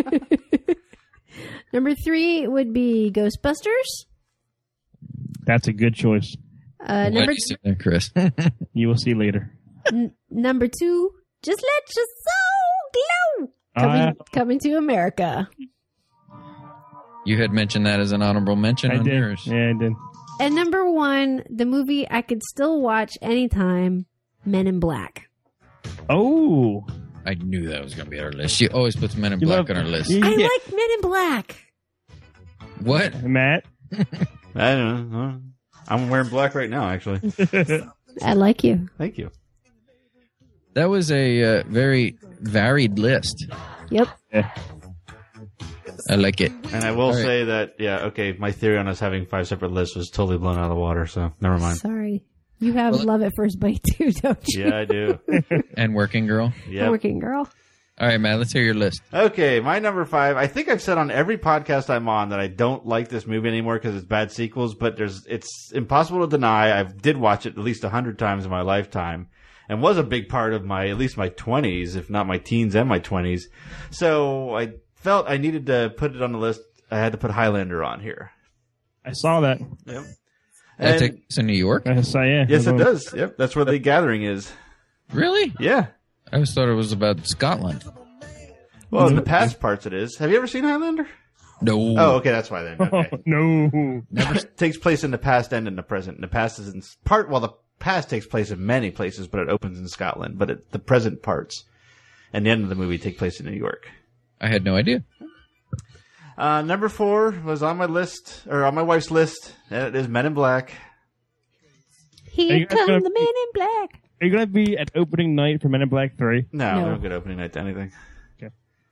Speaker 4: Number 3 would be Ghostbusters.
Speaker 3: That's a good choice.
Speaker 2: Why
Speaker 4: Number
Speaker 2: do you say that, Chris?
Speaker 3: You will see later.
Speaker 4: Number 2, Just Let Your Soul Glow. Coming to America.
Speaker 2: You had mentioned that as an honorable mention
Speaker 3: I
Speaker 2: on
Speaker 3: did.
Speaker 2: yours.
Speaker 3: Yeah, I did.
Speaker 4: And number 1, the movie I could still watch anytime, Men in Black.
Speaker 3: Oh.
Speaker 2: I knew that was going to be on our list. She always puts Men in Black on her list.
Speaker 3: Yeah.
Speaker 4: I like Men in Black.
Speaker 2: What?
Speaker 3: Matt?
Speaker 1: I don't know. I'm wearing black right now, actually.
Speaker 4: I like you.
Speaker 1: Thank you.
Speaker 2: That was a very varied list.
Speaker 4: Yep.
Speaker 3: Yeah.
Speaker 2: I like it.
Speaker 1: And I will
Speaker 2: All right.
Speaker 1: say that, yeah, okay, my theory on us having 5 separate lists was totally blown out of the water, so never mind.
Speaker 4: Sorry. You have Love at First Bite too, don't you?
Speaker 1: Yeah, I do.
Speaker 2: And Working Girl.
Speaker 1: Yeah.
Speaker 4: Working Girl.
Speaker 2: All right, Matt, let's hear your list.
Speaker 1: Okay, my number 5. I think I've said on every podcast I'm on that I don't like this movie anymore because it's bad sequels, but it's impossible to deny. I did watch it at least 100 times in my lifetime and was a big part of at least my 20s, if not my teens and my 20s. So I felt I needed to put it on the list. I had to put Highlander on here.
Speaker 3: I saw that.
Speaker 1: Yep.
Speaker 2: That takes place in New York?
Speaker 3: I saw, yeah.
Speaker 1: Yes, it does. Yep, that's where the gathering is.
Speaker 2: Really?
Speaker 1: Yeah.
Speaker 2: I always thought it was about Scotland.
Speaker 1: Well, in the past parts it is. Have you ever seen Highlander?
Speaker 2: No.
Speaker 1: Oh, okay, that's why then. Okay.
Speaker 3: No.
Speaker 1: Takes place in the past and in the present. The past is in the past takes place in many places, but it opens in Scotland. But the present parts and the end of the movie take place in New York.
Speaker 2: I had no idea.
Speaker 1: Number 4 was on my list, or on my wife's list, and it is Men in Black.
Speaker 4: Here come the Men in Black.
Speaker 3: Are you going to be at opening night for Men in Black 3?
Speaker 1: No,
Speaker 4: No.
Speaker 1: we don't get opening night to anything.
Speaker 3: Okay.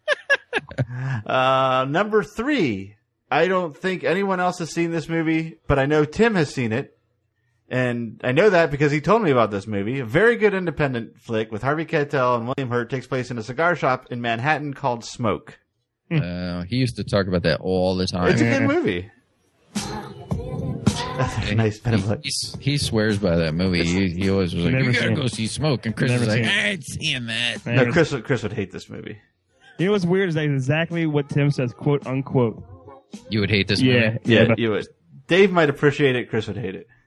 Speaker 1: Number 3. I don't think anyone else has seen this movie, but I know Tim has seen it. And I know that because he told me about this movie. A very good independent flick with Harvey Keitel and William Hurt, takes place in a cigar shop in Manhattan called Smoke.
Speaker 2: He used to talk about that all the time.
Speaker 1: It's a good movie. That's nice. Men in Black.
Speaker 2: He swears by that movie. He always was like,
Speaker 3: Never
Speaker 2: "You gotta
Speaker 3: seen
Speaker 2: go
Speaker 3: it.
Speaker 2: see Smoke," and Chris
Speaker 3: Never
Speaker 2: was like,
Speaker 3: seen it.
Speaker 2: "I ain't seeing that."
Speaker 1: No, Chris would hate this movie.
Speaker 3: You know what's weird is that exactly what Tim says, quote unquote.
Speaker 2: You would hate this
Speaker 3: Yeah.
Speaker 2: movie.
Speaker 1: Yeah,
Speaker 3: but-
Speaker 1: you would. Dave might appreciate it. Chris would hate it.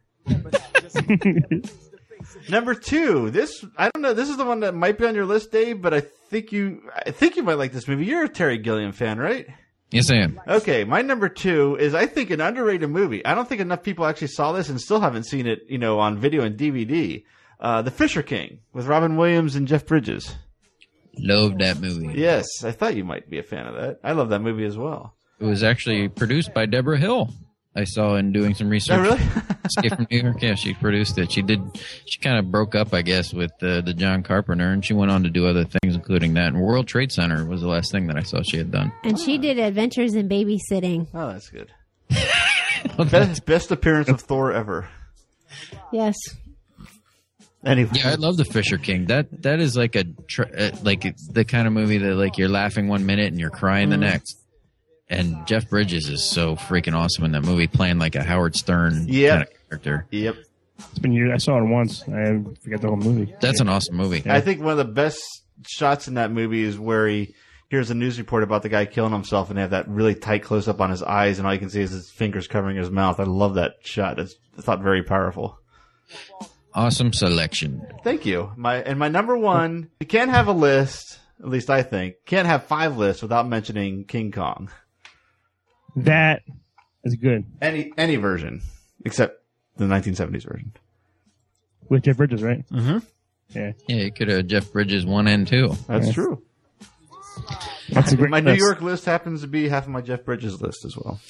Speaker 1: Number 2. I don't know. This is the one that might be on your list, Dave. But I think you might like this movie. You're a Terry Gilliam fan, right?
Speaker 2: Yes, I am.
Speaker 1: Okay, my number 2 is, I think, an underrated movie. I don't think enough people actually saw this and still haven't seen it, on video and DVD. The Fisher King with Robin Williams and Jeff Bridges.
Speaker 2: Loved that movie.
Speaker 1: Yes, I thought you might be a fan of that. I love that movie as well.
Speaker 2: It was actually produced by Deborah Hill. I saw in doing some research.
Speaker 1: Oh, really?
Speaker 2: Escape from New York. Yeah, she produced it. She kind of broke up, I guess, with the John Carpenter, and she went on to do other things, including that. And World Trade Center was the last thing that I saw she had done.
Speaker 4: And she did Adventures in Babysitting.
Speaker 1: Oh, that's good. Best appearance of Thor ever.
Speaker 4: Yes.
Speaker 1: Anyway.
Speaker 2: Yeah, I love the Fisher King. That is like like the kind of movie that like you're laughing one minute and you're crying the next. And Jeff Bridges is so freaking awesome in that movie, playing like a Howard Stern kind of character.
Speaker 1: Yep.
Speaker 3: It's been years. I saw it once. I forget the whole movie.
Speaker 2: That's an awesome movie.
Speaker 1: I think one of the best shots in that movie is where he hears a news report about the guy killing himself, and they have that really tight close up on his eyes, and all you can see is his fingers covering his mouth. I love that shot. I thought very powerful.
Speaker 2: Awesome selection.
Speaker 1: Thank you. My number 1. You can't have a list, at least I think, can't have 5 lists without mentioning King Kong.
Speaker 3: That is good.
Speaker 1: Any version except the 1970s version.
Speaker 3: With Jeff Bridges, right?
Speaker 1: Mm-hmm.
Speaker 3: Yeah.
Speaker 2: Yeah, you could have Jeff Bridges 1 and 2.
Speaker 1: That's true.
Speaker 3: That's a great
Speaker 1: My New
Speaker 3: list.
Speaker 1: York list happens to be half of my Jeff Bridges list as well.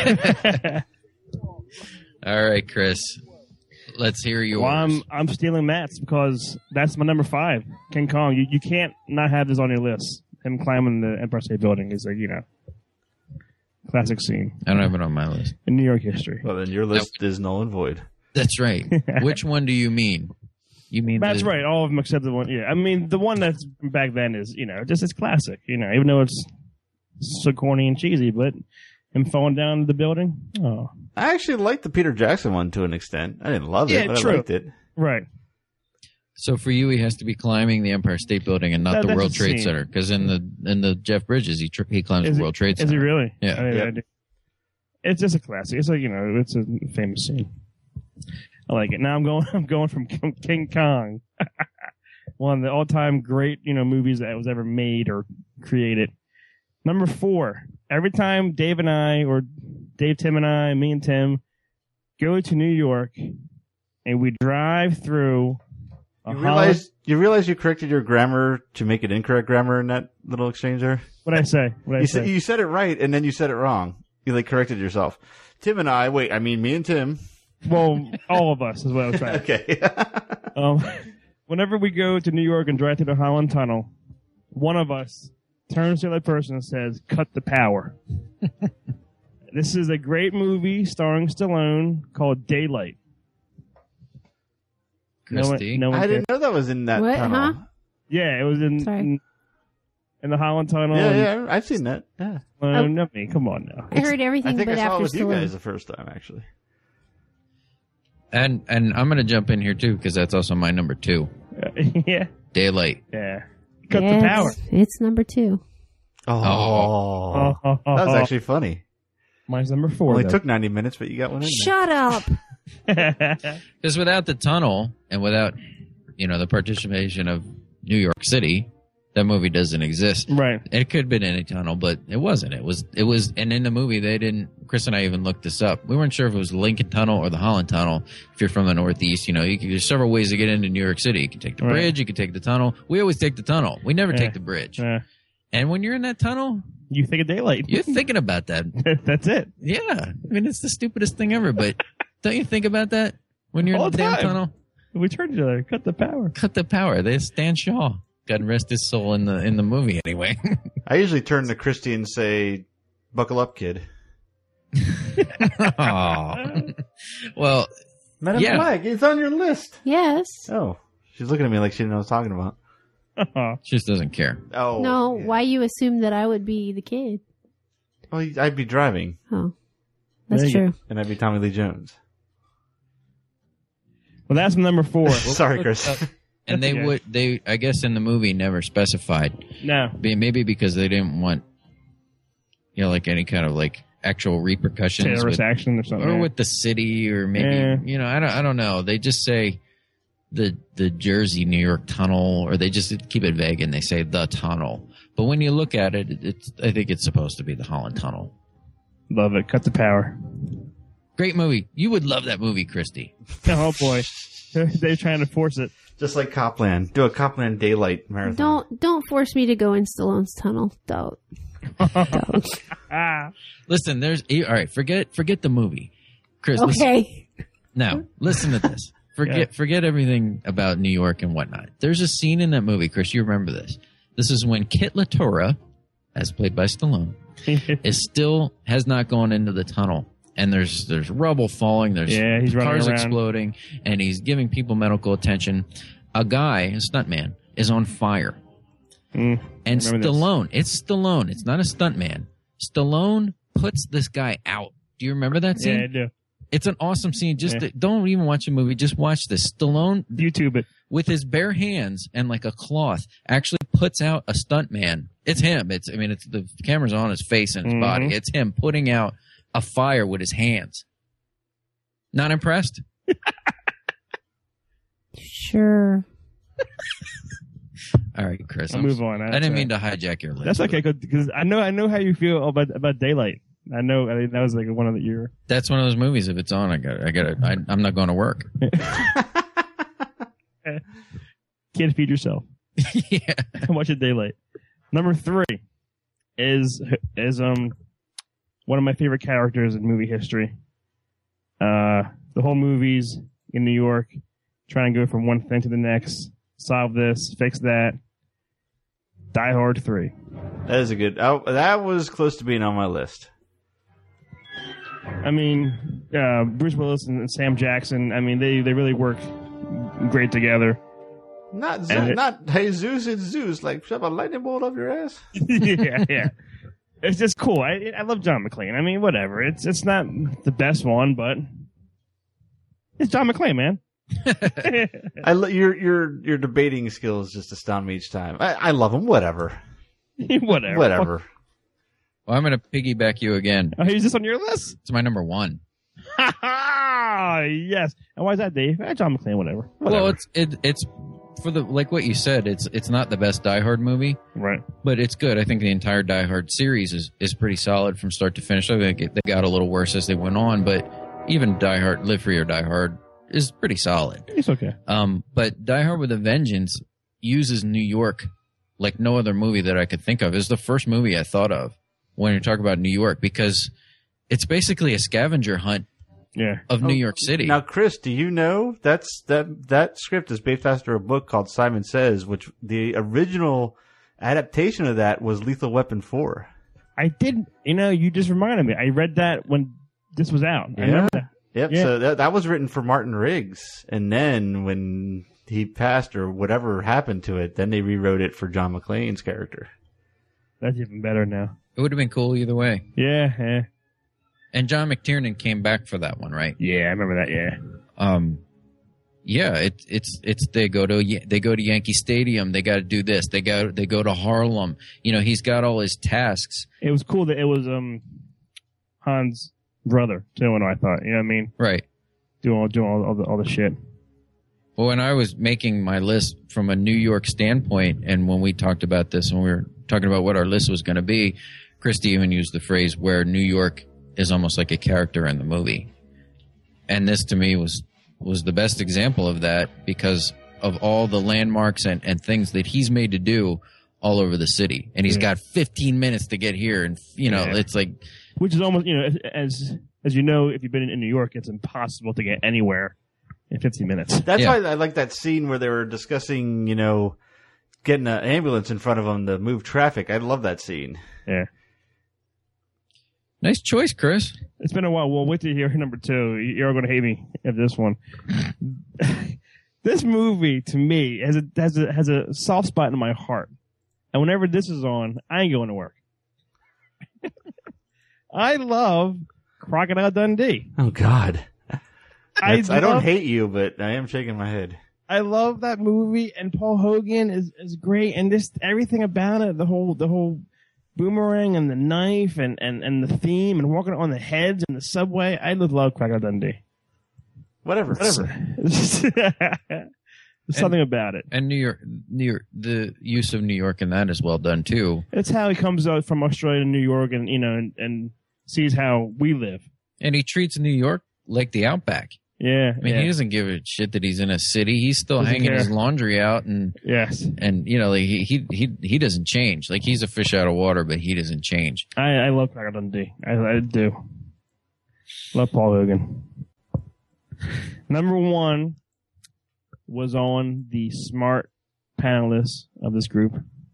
Speaker 2: All right, Chris. Let's hear yours.
Speaker 3: Well, I'm stealing Matt's because that's my number 5, King Kong. You can't not have this on your list. Him climbing the Empire State Building is classic scene
Speaker 2: I don't have it on my list.
Speaker 3: in New York history.
Speaker 1: Well, then your list is null and void.
Speaker 2: That's right. Which one do you mean? You mean
Speaker 3: That's
Speaker 2: the-
Speaker 3: right. All of them except the one. Yeah, I mean the one that's back then is just it's classic. Even though it's so corny and cheesy, but him falling down the building. Oh,
Speaker 1: I actually liked the Peter Jackson one to an extent. I didn't love it,
Speaker 3: Yeah,
Speaker 1: but
Speaker 3: true.
Speaker 1: I liked it.
Speaker 3: right.
Speaker 2: So for you, he has to be climbing the Empire State Building and not the
Speaker 3: That's
Speaker 2: World
Speaker 3: a
Speaker 2: Trade
Speaker 3: scene.
Speaker 2: Center, because in the Jeff Bridges, he climbs the World Trade
Speaker 3: Is he
Speaker 2: Center.
Speaker 3: really?
Speaker 2: Yeah.
Speaker 3: I do. It's just a classic. It's it's a famous scene. I like it. Now I'm going from King Kong, one of the all-time great movies that was ever made or created. Number 4. Every time Dave and I, or Dave, Tim and I, me and Tim, go to New York, and we drive through.
Speaker 1: You realize you corrected your grammar to make it incorrect grammar in that little exchange there?
Speaker 3: What'd I say?
Speaker 1: You said it right, and then you said it wrong. You corrected yourself. Tim and I, me and Tim.
Speaker 3: Well, all of us is what I was trying.
Speaker 1: Okay.
Speaker 3: Whenever we go to New York and drive through the Holland Tunnel, one of us turns to the other person and says, "Cut the power." This is a great movie starring Stallone called Daylight.
Speaker 2: Christy.
Speaker 3: No one
Speaker 1: I didn't know that was in that
Speaker 4: What,
Speaker 1: tunnel.
Speaker 4: huh?
Speaker 3: Yeah, it was in.
Speaker 4: Sorry.
Speaker 3: in the Holland Tunnel.
Speaker 1: Yeah, I've seen that. Yeah.
Speaker 3: Not me. Come on now.
Speaker 4: I heard everything
Speaker 1: I think
Speaker 4: but
Speaker 1: I saw it
Speaker 4: after
Speaker 1: with you
Speaker 4: Stallone.
Speaker 1: guys the first time, actually.
Speaker 2: And I'm going to jump in here too because that's also my number 2.
Speaker 3: Yeah.
Speaker 2: Daylight.
Speaker 3: Yeah. Cut
Speaker 4: Yeah,
Speaker 3: the power.
Speaker 4: It's number 2.
Speaker 1: Oh. That was actually funny.
Speaker 3: Mine's number 4.
Speaker 1: Only
Speaker 3: though.
Speaker 1: took 90 minutes, but you got one in there.
Speaker 4: Shut up.
Speaker 2: Because without the tunnel and without, the participation of New York City, that movie doesn't exist.
Speaker 3: Right.
Speaker 2: It could have been any tunnel, but it wasn't. It was, and in the movie, they didn't, Chris and I even looked this up. We weren't sure if it was the Lincoln Tunnel or the Holland Tunnel. If you're from the Northeast, there's several ways to get into New York City. You can take the bridge, you can take the tunnel. We always take the tunnel. We never take the bridge. And when you're in that tunnel,
Speaker 3: you think of daylight.
Speaker 2: You're thinking about that.
Speaker 3: That's it.
Speaker 2: Yeah. I mean, it's the stupidest thing ever, but don't you think about that when you're
Speaker 3: All
Speaker 2: in the
Speaker 3: the
Speaker 2: damn
Speaker 3: time.
Speaker 2: tunnel?
Speaker 3: We turn to each other. Cut the power.
Speaker 2: Cut the power. There's Stan Shaw. God rest his soul in the movie anyway.
Speaker 1: I usually turn to Christy and say, "Buckle up, kid."
Speaker 2: Aw. Well,
Speaker 1: Madam
Speaker 2: yeah.
Speaker 1: Black, it's on your list.
Speaker 4: Yes.
Speaker 1: Oh, she's looking at me like she didn't know what I was talking about.
Speaker 2: She just doesn't care.
Speaker 1: Oh,
Speaker 4: No,
Speaker 1: yeah.
Speaker 4: why you assume that I would be the kid?
Speaker 1: Well, I'd be driving,
Speaker 4: Oh, that's
Speaker 3: There you
Speaker 4: true.
Speaker 1: and I'd be Tommy Lee Jones.
Speaker 3: Well, that's number 4.
Speaker 1: Sorry, Chris.
Speaker 2: And
Speaker 3: Okay.
Speaker 2: I guess in the movie never specified.
Speaker 3: No.
Speaker 2: Maybe because they didn't want, like any kind of like actual repercussions
Speaker 3: Terrorist
Speaker 2: with,
Speaker 3: action or something.
Speaker 2: or with the city, or maybe I don't know. They just say the Jersey New York Tunnel, or they just keep it vague and they say the tunnel. But when you look at it, I think it's supposed to be the Holland Tunnel.
Speaker 3: Love it. Cut the power.
Speaker 2: Great movie. You would love that movie, Christy.
Speaker 3: Oh, boy. They're trying to force it.
Speaker 1: Just like Copland. Do a Copland Daylight marathon.
Speaker 4: Don't force me to go in Stallone's tunnel. Don't.
Speaker 2: Listen, all right. Forget the movie, Chris.
Speaker 4: Okay.
Speaker 2: Now, listen to this. Forget everything about New York and whatnot. There's a scene in that movie, Chris. You remember this? This is when Kit LaTorra, as played by Stallone, has not gone into the tunnel, and there's rubble falling. There's
Speaker 3: he's running
Speaker 2: cars
Speaker 3: around.
Speaker 2: exploding, and he's giving people medical attention. A guy, a stuntman, is on fire, and Stallone. It's Stallone. It's not a stuntman. Stallone puts this guy out. Do you remember that scene?
Speaker 3: Yeah, I do.
Speaker 2: It's an awesome scene. Don't even watch the movie. Just watch this. Stallone,
Speaker 3: YouTube it.
Speaker 2: with his bare hands and like a cloth, actually puts out a stuntman. It's him. It's the camera's on his face and his body. It's him putting out a fire with his hands. Not impressed?
Speaker 4: Sure.
Speaker 2: All right, Chris.
Speaker 3: I'll move on.
Speaker 2: I didn't mean to hijack your list.
Speaker 3: That's okay, because I know how you feel about Daylight. I know that was like one of your.
Speaker 2: That's one of those movies. If it's on, I'm not going to work.
Speaker 3: Can't feed yourself.
Speaker 2: Yeah.
Speaker 3: Watch it Daylight. Number 3 is one of my favorite characters in movie history. The whole movie's in New York, trying to go from one thing to the next, solve this, fix that. Die Hard 3.
Speaker 1: That is a good. That was close to being on my list.
Speaker 3: I mean, Bruce Willis and Sam Jackson. I mean, they really work great together.
Speaker 1: Not Jesus, it's Zeus. Like shove a lightning bolt up your ass.
Speaker 3: yeah. It's just cool. I love John McClane. I mean, whatever. It's not the best one, but it's John McClane, man.
Speaker 1: Your debating skills just astound me each time. I love him. Whatever.
Speaker 3: Whatever.
Speaker 2: Well, I'm going to piggyback you again.
Speaker 3: Oh, is this on your list?
Speaker 2: It's my number 1.
Speaker 3: Yes. And why is that, Dave? John McClane, whatever.
Speaker 2: Well, it's for the like what you said. It's not the best Die Hard movie,
Speaker 3: right?
Speaker 2: But it's good. I think the entire Die Hard series is pretty solid from start to finish. I think they got a little worse as they went on, but even Die Hard, Live Free or Die Hard, is pretty solid.
Speaker 3: It's okay.
Speaker 2: But Die Hard with a Vengeance uses New York like no other movie that I could think of. It's the first movie I thought of when you talk about New York, because it's basically a scavenger hunt of New York City.
Speaker 1: Now, Chris, do you know that script is based after a book called Simon Says, which the original adaptation of that was Lethal Weapon 4.
Speaker 3: I did. You just reminded me. I read that when this was out. I
Speaker 1: Yeah.
Speaker 3: remember that.
Speaker 1: Yep.
Speaker 3: Yeah.
Speaker 1: So that was written for Martin Riggs, and then when he passed or whatever happened to it, then they rewrote it for John McClane's character.
Speaker 3: That's even better now.
Speaker 2: It would have been cool either way.
Speaker 3: Yeah.
Speaker 2: And John McTiernan came back for that one, right?
Speaker 3: Yeah, I remember that. Yeah.
Speaker 2: Yeah, it's they go to Yankee Stadium. They got to do this. They go to Harlem. He's got all his tasks.
Speaker 3: It was cool that it was Hans' brother too. And I thought, you know what I mean?
Speaker 2: Right.
Speaker 3: Doing all the shit.
Speaker 2: Well, when I was making my list from a New York standpoint, and when we talked about this, and we were talking about what our list was going to be, Christy even used the phrase where New York is almost like a character in the movie. And this to me was the best example of that because of all the landmarks and things that he's made to do all over the city. And he's got 15 minutes to get here. And, it's like...
Speaker 3: Which is almost, as you know, if you've been in New York, it's impossible to get anywhere in 15 minutes.
Speaker 1: That's why I like that scene where they were discussing, getting an ambulance in front of them to move traffic. I love that scene.
Speaker 3: Yeah.
Speaker 2: Nice choice, Chris.
Speaker 3: It's been a while. We'll wait to hear number 2. You're going to hate me at this one. This movie, to me, has a soft spot in my heart. And whenever this is on, I ain't going to work. I love Crocodile Dundee.
Speaker 1: Oh, God. I don't hate you, but I am shaking my head.
Speaker 3: I love that movie, and Paul Hogan is great, and just everything about it, the whole boomerang and the knife and the theme and walking on the heads in the subway. I love Crocodile Dundee.
Speaker 1: Whatever.
Speaker 3: There's something about it.
Speaker 2: And New York, the use of New York in that is well done too.
Speaker 3: It's how he comes out from Australia to New York and and sees how we live.
Speaker 2: And he treats New York like the Outback.
Speaker 3: Yeah.
Speaker 2: I mean, he doesn't give a shit that he's in a city. He's still hanging his laundry out, and he doesn't change. Like, he's a fish out of water, but he doesn't change.
Speaker 3: I love Crocodile Dundee. I do. Love Paul Hogan. Number 1 was on the smart panelists of this group.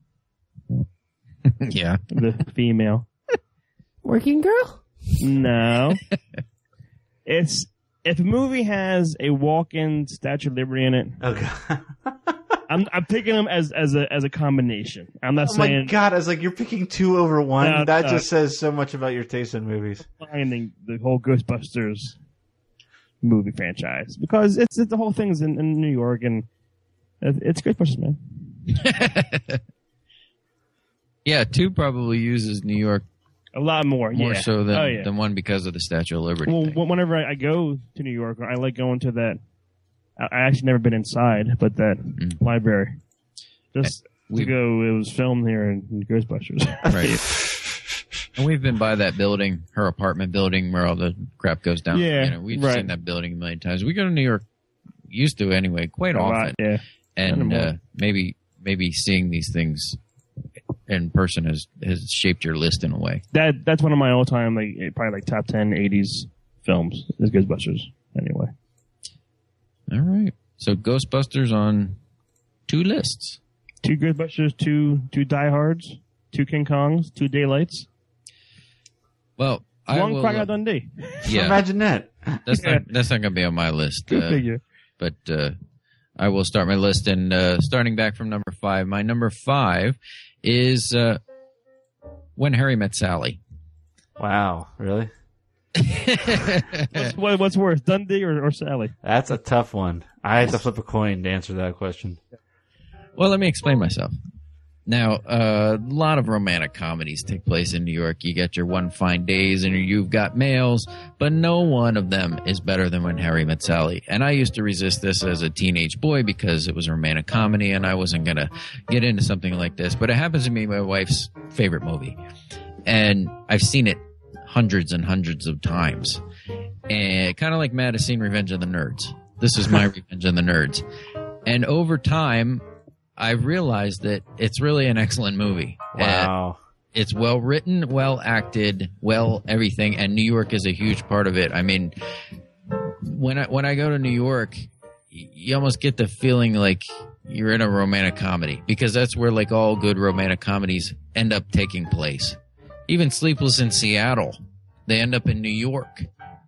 Speaker 2: Yeah,
Speaker 3: the female
Speaker 4: working girl.
Speaker 3: No, it's. If a movie has a walk-in Statue of Liberty in it, I'm picking them as a combination. I'm not saying.
Speaker 1: Oh my God! It's like you're picking 2 over 1. That just says so much about your taste in movies.
Speaker 3: Finding the whole Ghostbusters movie franchise because it's the whole thing's in New York and it's Ghostbusters, man.
Speaker 2: Yeah, 2 probably uses New York.
Speaker 3: A lot more
Speaker 2: so than 1 because of the Statue of Liberty.
Speaker 3: Well, whenever I go to New York, I like going to that. I actually never been inside, but that library. Just to go, it was filmed here in Ghostbusters.
Speaker 2: Right. And we've been by that building, her apartment building, where all the crap goes down.
Speaker 3: Yeah,
Speaker 2: we've seen that building a million times. We go to New York, used to anyway, quite often.
Speaker 3: Yeah.
Speaker 2: And maybe seeing these things in person has shaped your list in a way.
Speaker 3: That's one of my all-time, probably top 10 80s films is Ghostbusters. Anyway.
Speaker 2: All right. So Ghostbusters on 2 lists.
Speaker 3: 2 Ghostbusters, 2 Diehards, 2 King Kongs, 2 Daylights.
Speaker 2: Well,
Speaker 3: 1 Crocodile Dundee.
Speaker 2: Yeah.
Speaker 1: Imagine that.
Speaker 2: That's not going to be on my list.
Speaker 3: Good figure.
Speaker 2: But I will start my list, and starting back from number 5. My number 5 is When Harry Met Sally.
Speaker 1: Wow, really?
Speaker 3: What's worse, Dundee or Sally?
Speaker 1: That's a tough one. I had to flip a coin to answer that question.
Speaker 2: Well, let me explain myself. Now, a lot of romantic comedies take place in New York. You get your One Fine Days and your You've Got Mails, but no one of them is better than When Harry Met Sally. And I used to resist this as a teenage boy because it was a romantic comedy and I wasn't going to get into something like this. But it happens to be my wife's favorite movie. And I've seen it hundreds and hundreds of times. And kind of like Matt has seen Revenge of the Nerds. This is my Revenge of the Nerds. And over time, I've realized that it's really an excellent movie.
Speaker 1: Wow.
Speaker 2: It's well written, well acted, well everything, and New York is a huge part of it. I mean, when I go to New York, you almost get the feeling like you're in a romantic comedy because that's where like all good romantic comedies end up taking place. Even Sleepless in Seattle, they end up in New York.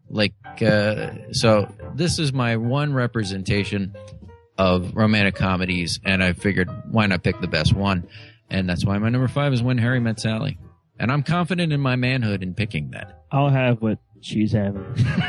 Speaker 2: So this is my one representation of romantic comedies, and I figured why not pick the best one. And that's why my number 5 is When Harry Met Sally. And I'm confident in my manhood in picking that.
Speaker 3: I'll have what she's having.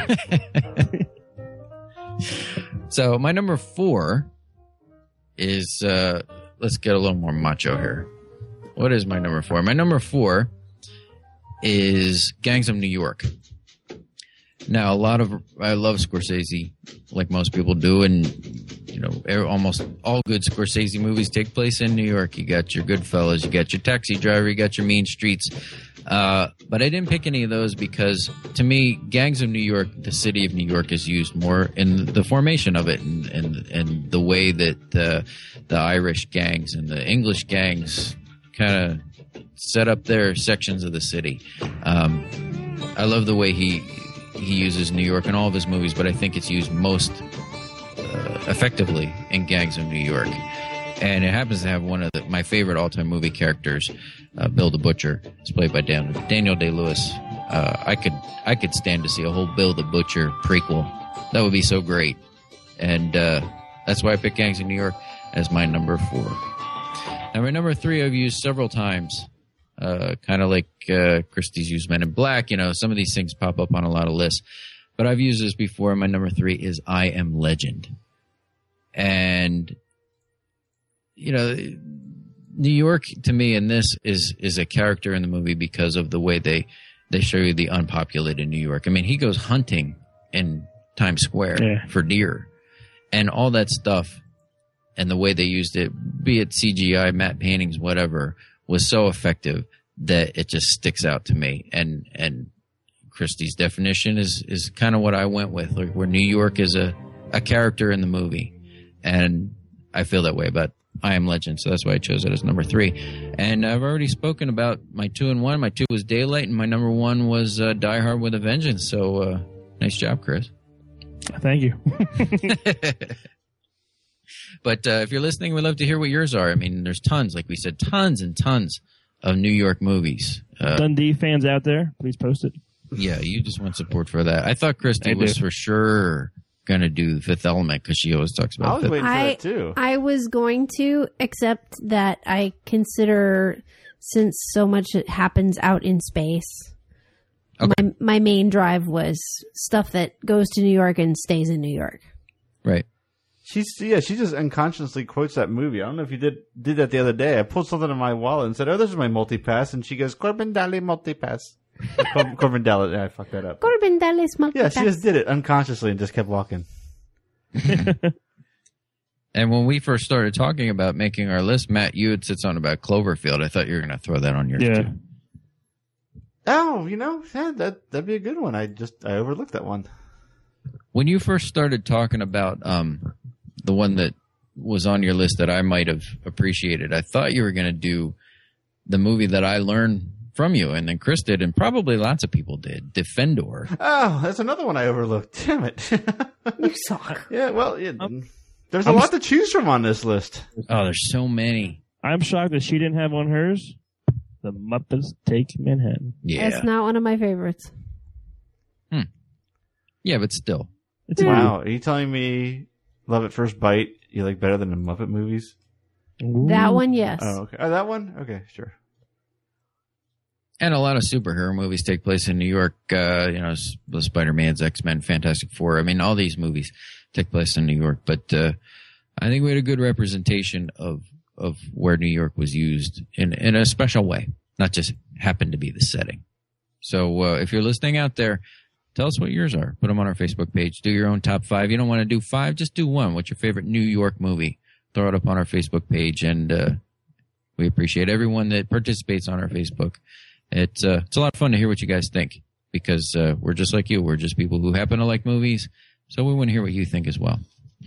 Speaker 2: So my number 4 is, let's get a little more macho here. What is my number 4? My number 4 is Gangs of New York. Now, I love Scorsese, like most people do, and almost all good Scorsese movies take place in New York. You got your Goodfellas, you got your Taxi Driver, you got your Mean Streets. But I didn't pick any of those because, to me, Gangs of New York, the city of New York, is used more in the formation of it and the way that the Irish gangs and the English gangs kind of set up their sections of the city. I love the way he uses New York in all of his movies, but I think it's used most effectively in Gangs of New York. And it happens to have one of my favorite all-time movie characters, Bill the Butcher. It's played by Daniel Day-Lewis. I could stand to see a whole Bill the Butcher prequel. That would be so great. And that's why I picked Gangs of New York as my number 4. Now, my number 3 I've used several times. Kind of like Christie's used Men in Black. Some of these things pop up on a lot of lists. But I've used this before. My number 3 is I Am Legend. And, New York, to me, in this, is a character in the movie because of the way they show you the unpopulated New York. I mean, he goes hunting in Times Square for deer. And all that stuff, and the way they used it, be it CGI, matte paintings, whatever, was so effective that it just sticks out to me. And Christie's definition is kind of what I went with, like where New York is a character in the movie. And I feel that way about I Am Legend, so that's why I chose it as number 3. And I've already spoken about my 2 and 1. My 2 was Daylight, and my number 1 was Die Hard with a Vengeance. So nice job, Chris.
Speaker 3: Thank you.
Speaker 2: But if you're listening, we'd love to hear what yours are. I mean, there's tons, like we said, tons and tons of New York movies.
Speaker 3: Dundee fans out there, please post it.
Speaker 2: Yeah, you just want support for that. I thought Christy was for sure going to do Fifth Element because she always talks about
Speaker 1: I was waiting for that too.
Speaker 4: I was going to, except that I consider, since so much happens out in space, my main drive was stuff that goes to New York and stays in New York.
Speaker 2: Right.
Speaker 1: She just unconsciously quotes that movie. I don't know if you did that the other day. I pulled something in my wallet and said, "Oh, this is my multipass," and she goes, "Corbin Dallas multipass." Corbin Dallas. Yeah, I fucked that up.
Speaker 4: Corbin Dallas multipass.
Speaker 1: Yeah, she just did it unconsciously and just kept walking.
Speaker 2: And when we first started talking about making our list, Matt, you had said something about Cloverfield. I thought you were going to throw that on yours too.
Speaker 1: Oh, that'd be a good one. I overlooked that one.
Speaker 2: When you first started talking about the one that was on your list that I might have appreciated, I thought you were going to do the movie that I learned from you, and then Chris did, and probably lots of people did, Defendor.
Speaker 1: Oh, that's another one I overlooked. Damn it.
Speaker 4: You suck.
Speaker 1: Yeah, well, there's a lot to choose from on this list.
Speaker 2: Oh, there's so many.
Speaker 3: I'm shocked that she didn't have on hers. The Muppets Take Manhattan.
Speaker 2: Yeah.
Speaker 4: It's not one of my favorites.
Speaker 2: Yeah, but still.
Speaker 1: Wow, are you telling me Love at First Bite you like better than the Muppet movies?
Speaker 3: Ooh.
Speaker 4: That one, yes.
Speaker 1: Oh, okay. Oh, that one? Okay, sure.
Speaker 2: And a lot of superhero movies take place in New York. The Spider-Man's, X-Men, Fantastic Four. I mean, all these movies take place in New York. But I think we had a good representation of where New York was used in a special way, not just happened to be the setting. So if you're listening out there, tell us what yours are. Put them on our Facebook page. Do your own top 5. You don't want to do 5, just do 1. What's your favorite New York movie? Throw it up on our Facebook page, and we appreciate everyone that participates on our Facebook. It's a lot of fun to hear what you guys think because we're just like you. We're just people who happen to like movies, so we want to hear what you think as well.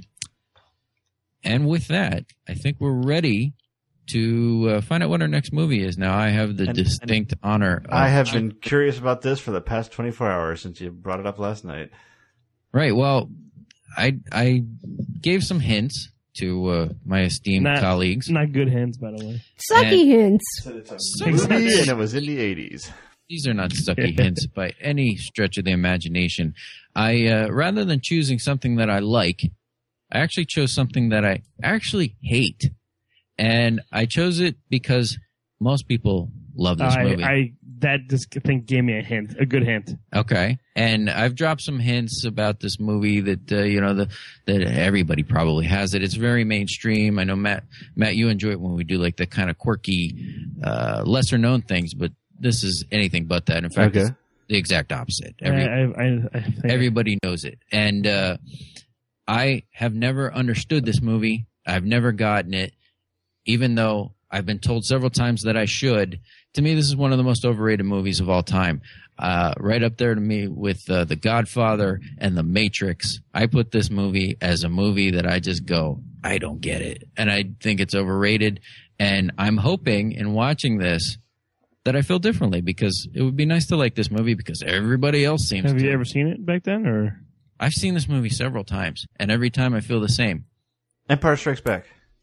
Speaker 2: And with that, I think we're ready to find out what our next movie is. Now, I have the distinct honor of...
Speaker 1: I have been curious about this for the past 24 hours since you brought it up last night.
Speaker 2: Right. Well, I gave some hints to my esteemed colleagues.
Speaker 3: Not good hints, by the way.
Speaker 4: Sucky hints.
Speaker 1: It's a movie and it was in the 80s.
Speaker 2: These are not sucky hints by any stretch of the imagination. I rather than choosing something that I like, I actually chose something that I actually hate. And I chose it because Most people love this movie.
Speaker 3: That just gave me a good hint.
Speaker 2: Okay, and I've dropped some hints about this movie that that everybody probably has it. It's very mainstream. I know Matt, you enjoy it when we do like the kind of quirky, lesser known things, but this is anything but that. In fact, it's the exact opposite. Everybody knows it, and I have never understood this movie. I've never gotten it, even though I've been told several times that I should. To me, this is one of the most overrated movies of all time. Right up there to me with The Godfather and The Matrix. I put this movie as a movie that I just go, I don't get it. And I think it's overrated. And I'm hoping in watching this that I feel differently, because it would be nice to like this movie because everybody else seems to.
Speaker 3: Have you ever seen it back then? Or
Speaker 2: I've seen this movie several times, and every time I feel the same.
Speaker 1: Empire Strikes Back.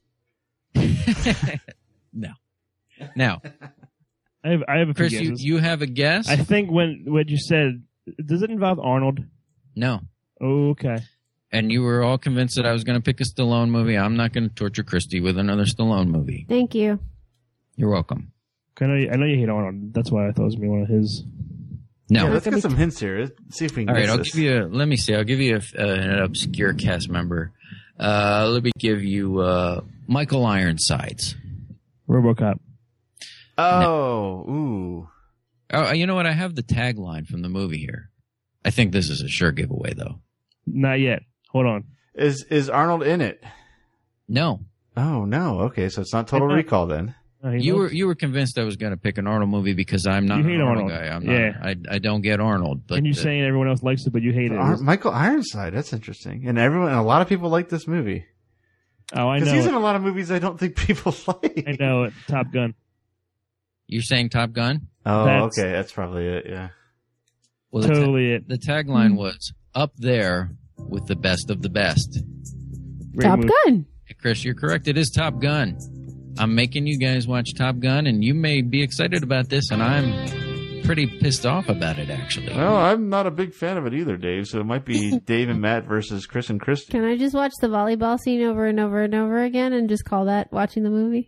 Speaker 2: No. Now,
Speaker 3: I have a few
Speaker 2: Chris,
Speaker 3: guesses.
Speaker 2: you have a guess?
Speaker 3: I think what you said, does it involve Arnold?
Speaker 2: No.
Speaker 3: Oh, okay.
Speaker 2: And you were all convinced that I was going to pick a Stallone movie. I'm not going to torture Christy with another Stallone movie.
Speaker 4: Thank you.
Speaker 2: You're welcome.
Speaker 3: I know you hate Arnold. That's why I thought it was going to be one of his.
Speaker 2: No.
Speaker 1: Yeah, let's get some hints here. See if we can
Speaker 2: all right,
Speaker 1: guess
Speaker 2: I'll
Speaker 1: this.
Speaker 2: give you let me see. I'll give you an obscure cast member. Let me give you Michael Ironsides.
Speaker 3: RoboCop.
Speaker 1: Oh, ooh.
Speaker 2: Oh, you know what? I have the tagline from the movie here. I think this is a sure giveaway, though.
Speaker 3: Not yet. Hold on.
Speaker 1: Is Arnold in it?
Speaker 2: No.
Speaker 1: Oh no. Okay, so it's not Total Recall then.
Speaker 2: You were convinced I was going to pick an Arnold movie because I'm not an Arnold guy. I'm not.
Speaker 3: Yeah.
Speaker 2: I don't get Arnold. But
Speaker 3: and you're saying everyone else likes it, but you hate it.
Speaker 1: Michael Ironside. That's interesting. And a lot of people like this movie.
Speaker 3: Oh, I know.
Speaker 1: Because he's in a lot of movies I don't think people like.
Speaker 3: I know it. Top Gun.
Speaker 2: You're saying Top Gun?
Speaker 1: Oh, okay. That's probably it. Yeah.
Speaker 2: Well,
Speaker 3: totally it.
Speaker 2: The tagline was "Up there with the best of the best."
Speaker 4: Top Gun.
Speaker 2: Hey, Chris, you're correct. It is Top Gun. I'm making you guys watch Top Gun, and you may be excited about this, and I'm pretty pissed off about it, actually.
Speaker 1: Well, I'm not a big fan of it either, Dave. So it might be Dave and Matt versus Chris and Christy.
Speaker 4: Can I just watch the volleyball scene over and over and over again and just call that watching the movie?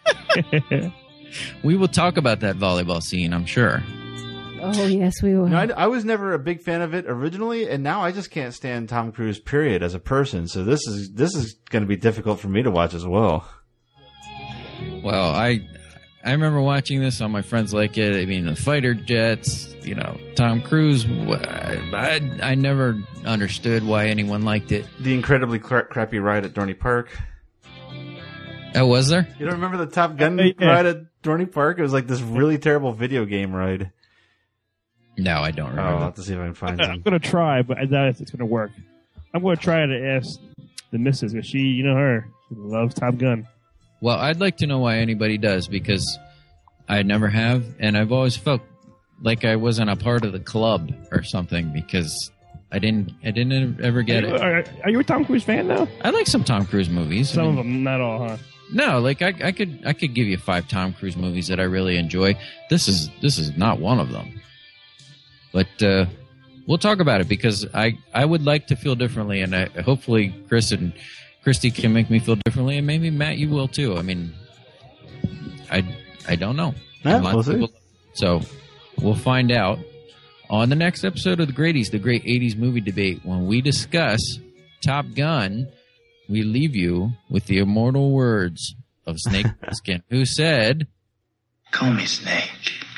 Speaker 2: We will talk about that volleyball scene, I'm sure.
Speaker 4: Oh, yes, we will.
Speaker 1: No, I was never a big fan of it originally, and now I just can't stand Tom Cruise, period, as a person. So this is going to be difficult for me to watch as well.
Speaker 2: Well, I remember watching this on my friends like it. I mean, the fighter jets, Tom Cruise. I never understood why anyone liked it.
Speaker 1: The incredibly crappy ride at Dorney Park.
Speaker 2: Oh, was there?
Speaker 1: You don't remember the Top Gun ride at Dorney Park? It was like this really terrible video game ride.
Speaker 2: No, I don't remember.
Speaker 1: I'll have to see if I can find some.
Speaker 3: I'm going to try, but I doubt if it's going to work. I'm going to try to ask the missus, because she loves Top Gun.
Speaker 2: Well, I'd like to know why anybody does, because I never have, and I've always felt like I wasn't a part of the club or something, because I didn't ever get it.
Speaker 3: Are you a Tom Cruise fan, though?
Speaker 2: I like some Tom Cruise movies.
Speaker 3: Some of them, not all, huh?
Speaker 2: No, like I could give you 5 Tom Cruise movies that I really enjoy. This is not one of them. But we'll talk about it, because I would like to feel differently, and hopefully Chris and Christy can make me feel differently, and maybe Matt, you will too. I mean, I don't know.
Speaker 1: Yeah, we'll see.
Speaker 2: So we'll find out on the next episode of the Grady's, the Great 80s Movie Debate, when we discuss Top Gun. We leave you with the immortal words of Snake Plissken, who said,
Speaker 5: Call me Snake.